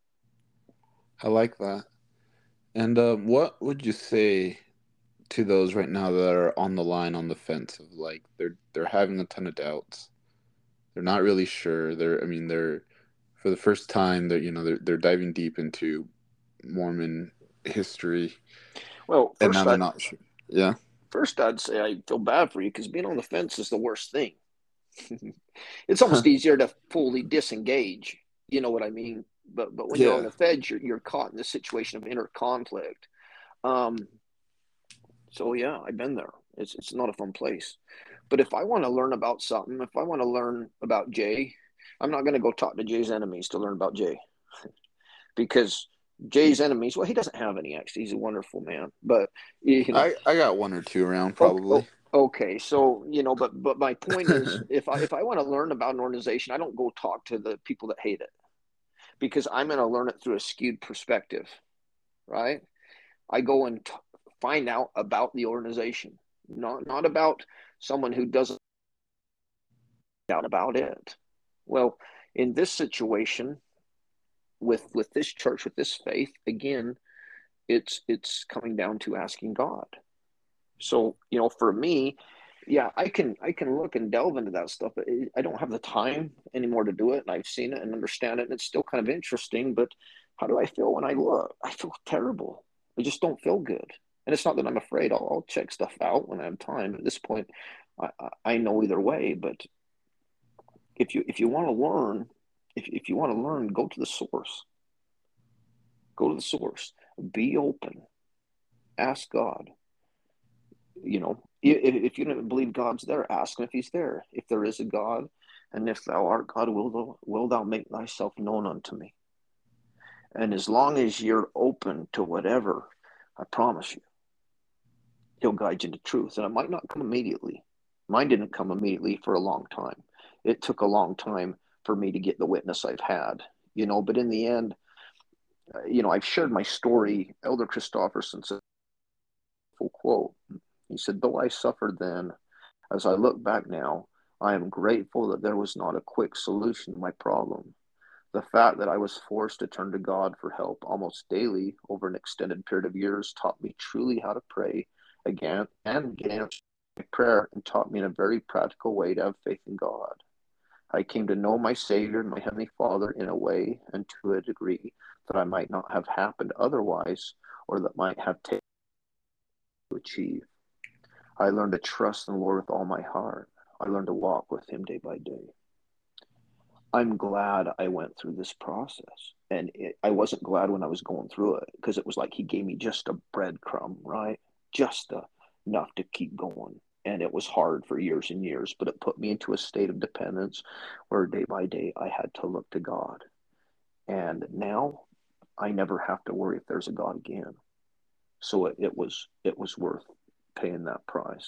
I like that. And what would you say to those right now that are on the line, on the fence of like they're having a ton of doubts. They're not really sure. They're for the first time they're diving deep into Mormon history, Well, and now they're not sure. Yeah. first I'd say I feel bad for you, because being on the fence is the worst thing. It's almost easier to fully disengage. You know what I mean? But when you're on Yeah. the fence, you're caught in this situation of inner conflict. Um, so yeah, I've been there. It's not a fun place. But if I want to learn about something, if I want to learn about Jay, I'm not going to go talk to Jay's enemies to learn about Jay, because Jay's enemies, well, he doesn't have any, actually. He's a wonderful man. But, I got one or two around okay, probably. okay. So, but my point is, if I want to learn about an organization, I don't go talk to the people that hate it, because I'm going to learn it through a skewed perspective, right? I go and find out about the organization, not about someone who doesn't doubt about it. Well, in this situation, with this church, with this faith, again, it's coming down to asking God. So, for me, yeah, I can look and delve into that stuff, but I don't have the time anymore to do it. And I've seen it and understand it, and it's still kind of interesting. But how do I feel when I look? I feel terrible. I just don't feel good. And it's not that I'm afraid. I'll check stuff out when I have time. At this point, I know either way. But if you want to learn, if you want to learn, go to the source. Go to the source. Be open. Ask God. If you don't believe God's there, ask him if he's there. If there is a God, and if thou art God, will thou make thyself known unto me? And as long as you're open to whatever, I promise you, he'll guide you to truth. And it might not come immediately. Mine didn't come immediately for a long time. It took a long time for me to get the witness I've had, but in the end, I've shared my story. Elder Christofferson said, full quote, he said, though I suffered then, as I look back now, I am grateful that there was not a quick solution to my problem. The fact that I was forced to turn to God for help almost daily over an extended period of years taught me truly how to pray again and get answered my prayer, and taught me in a very practical way to have faith in God. I came to know my Savior and my Heavenly Father in a way and to a degree that I might not have happened otherwise, or that might have taken to achieve. I learned to trust in the Lord with all my heart. I learned to walk with Him day by day. I'm glad I went through this process. And I wasn't glad when I was going through it, because it was like He gave me just a breadcrumb, right? Just enough to keep going. And it was hard for years and years, but it put me into a state of dependence where day by day I had to look to God. And now I never have to worry if there's a God again. So it was worth paying that price.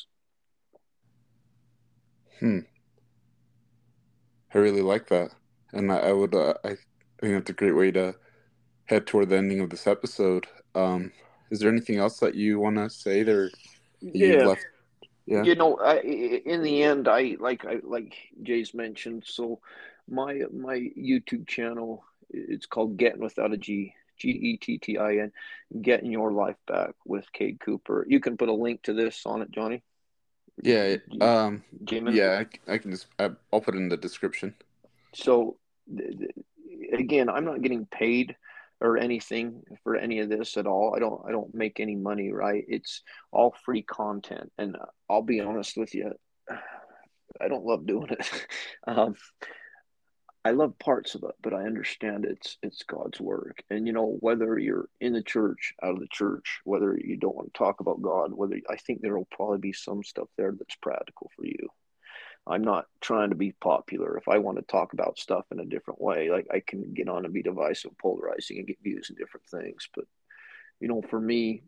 Hmm. I really like that, and I would. I think that's a great way to head toward the ending of this episode. Is there anything else that you want to say there that you've Yeah, left? Yeah. in the end, I like Jay's mentioned. So my YouTube channel, it's called Getting Without a G, Gettin, Getting Your Life Back with Cade Cooper. You can put a link to this on it, Johnny. Yeah. Jamin. Yeah. I can just. I'll put it in the description. So again, I'm not getting paid or anything for any of this at all. I don't make any money, right? It's all free content, and I'll be honest with you, I don't love doing it. Um, I love parts of it, but I understand it's God's work. And whether you're in the church, out of the church, whether you don't want to talk about God, whether I think there will probably be some stuff there that's practical for you. I'm not trying to be popular. If I want to talk about stuff in a different way, like I can get on and be divisive, polarizing, and get views in different things. But for me,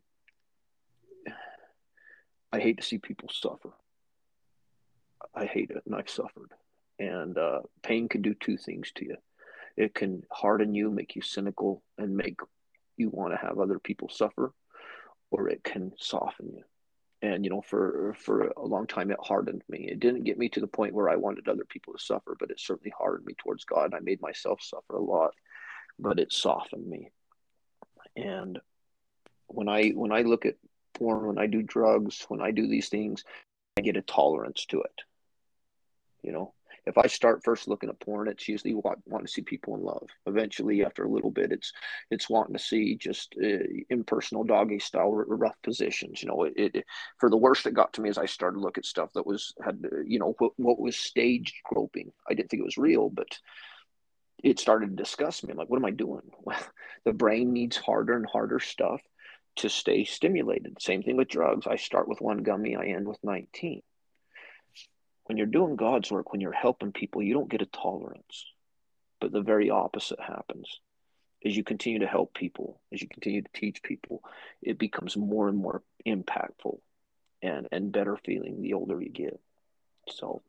I hate to see people suffer. I hate it, and I've suffered. And pain can do two things to you. It can harden you, make you cynical, and make you want to have other people suffer, or it can soften you. And for a long time, it hardened me. It didn't get me to the point where I wanted other people to suffer, but it certainly hardened me towards God. I made myself suffer a lot, but it softened me. And when I look at porn, when I do drugs, when I do these things, I get a tolerance to it. You know, if I start first looking at porn, it's usually want to see people in love. Eventually, after a little bit, it's wanting to see just impersonal doggy style rough positions. For the worst that got to me is I started to look at stuff that had what was staged groping. I didn't think it was real, but it started to disgust me. I'm like, what am I doing? Well, the brain needs harder and harder stuff to stay stimulated. Same thing with drugs. I start with one gummy, I end with 19. When you're doing God's work, when you're helping people, you don't get a tolerance, but the very opposite happens. As you continue to help people, as you continue to teach people, it becomes more and more impactful and better feeling the older you get. So,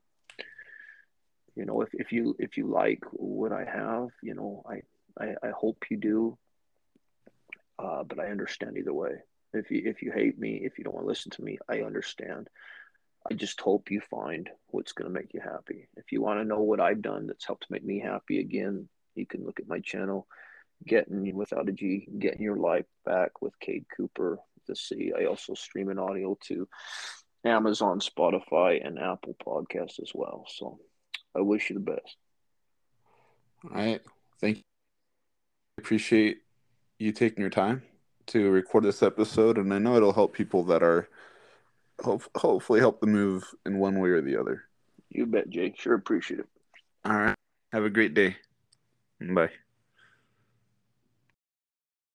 if you like what I have, I hope you do. But I understand either way. If you hate me, if you don't want to listen to me, I understand. I just hope you find what's going to make you happy. If you want to know what I've done that's helped make me happy again, you can look at my channel, Getting Without a G, Getting Your Life Back with Cade Cooper, the C. I also stream an audio to Amazon, Spotify, and Apple Podcasts as well. So I wish you the best. All right. Thank you. Appreciate you taking your time to record this episode, and I know it'll help people that are hopefully help them move in one way or the other. You bet, Jay. Sure appreciate it. All right. Have a great day. Bye.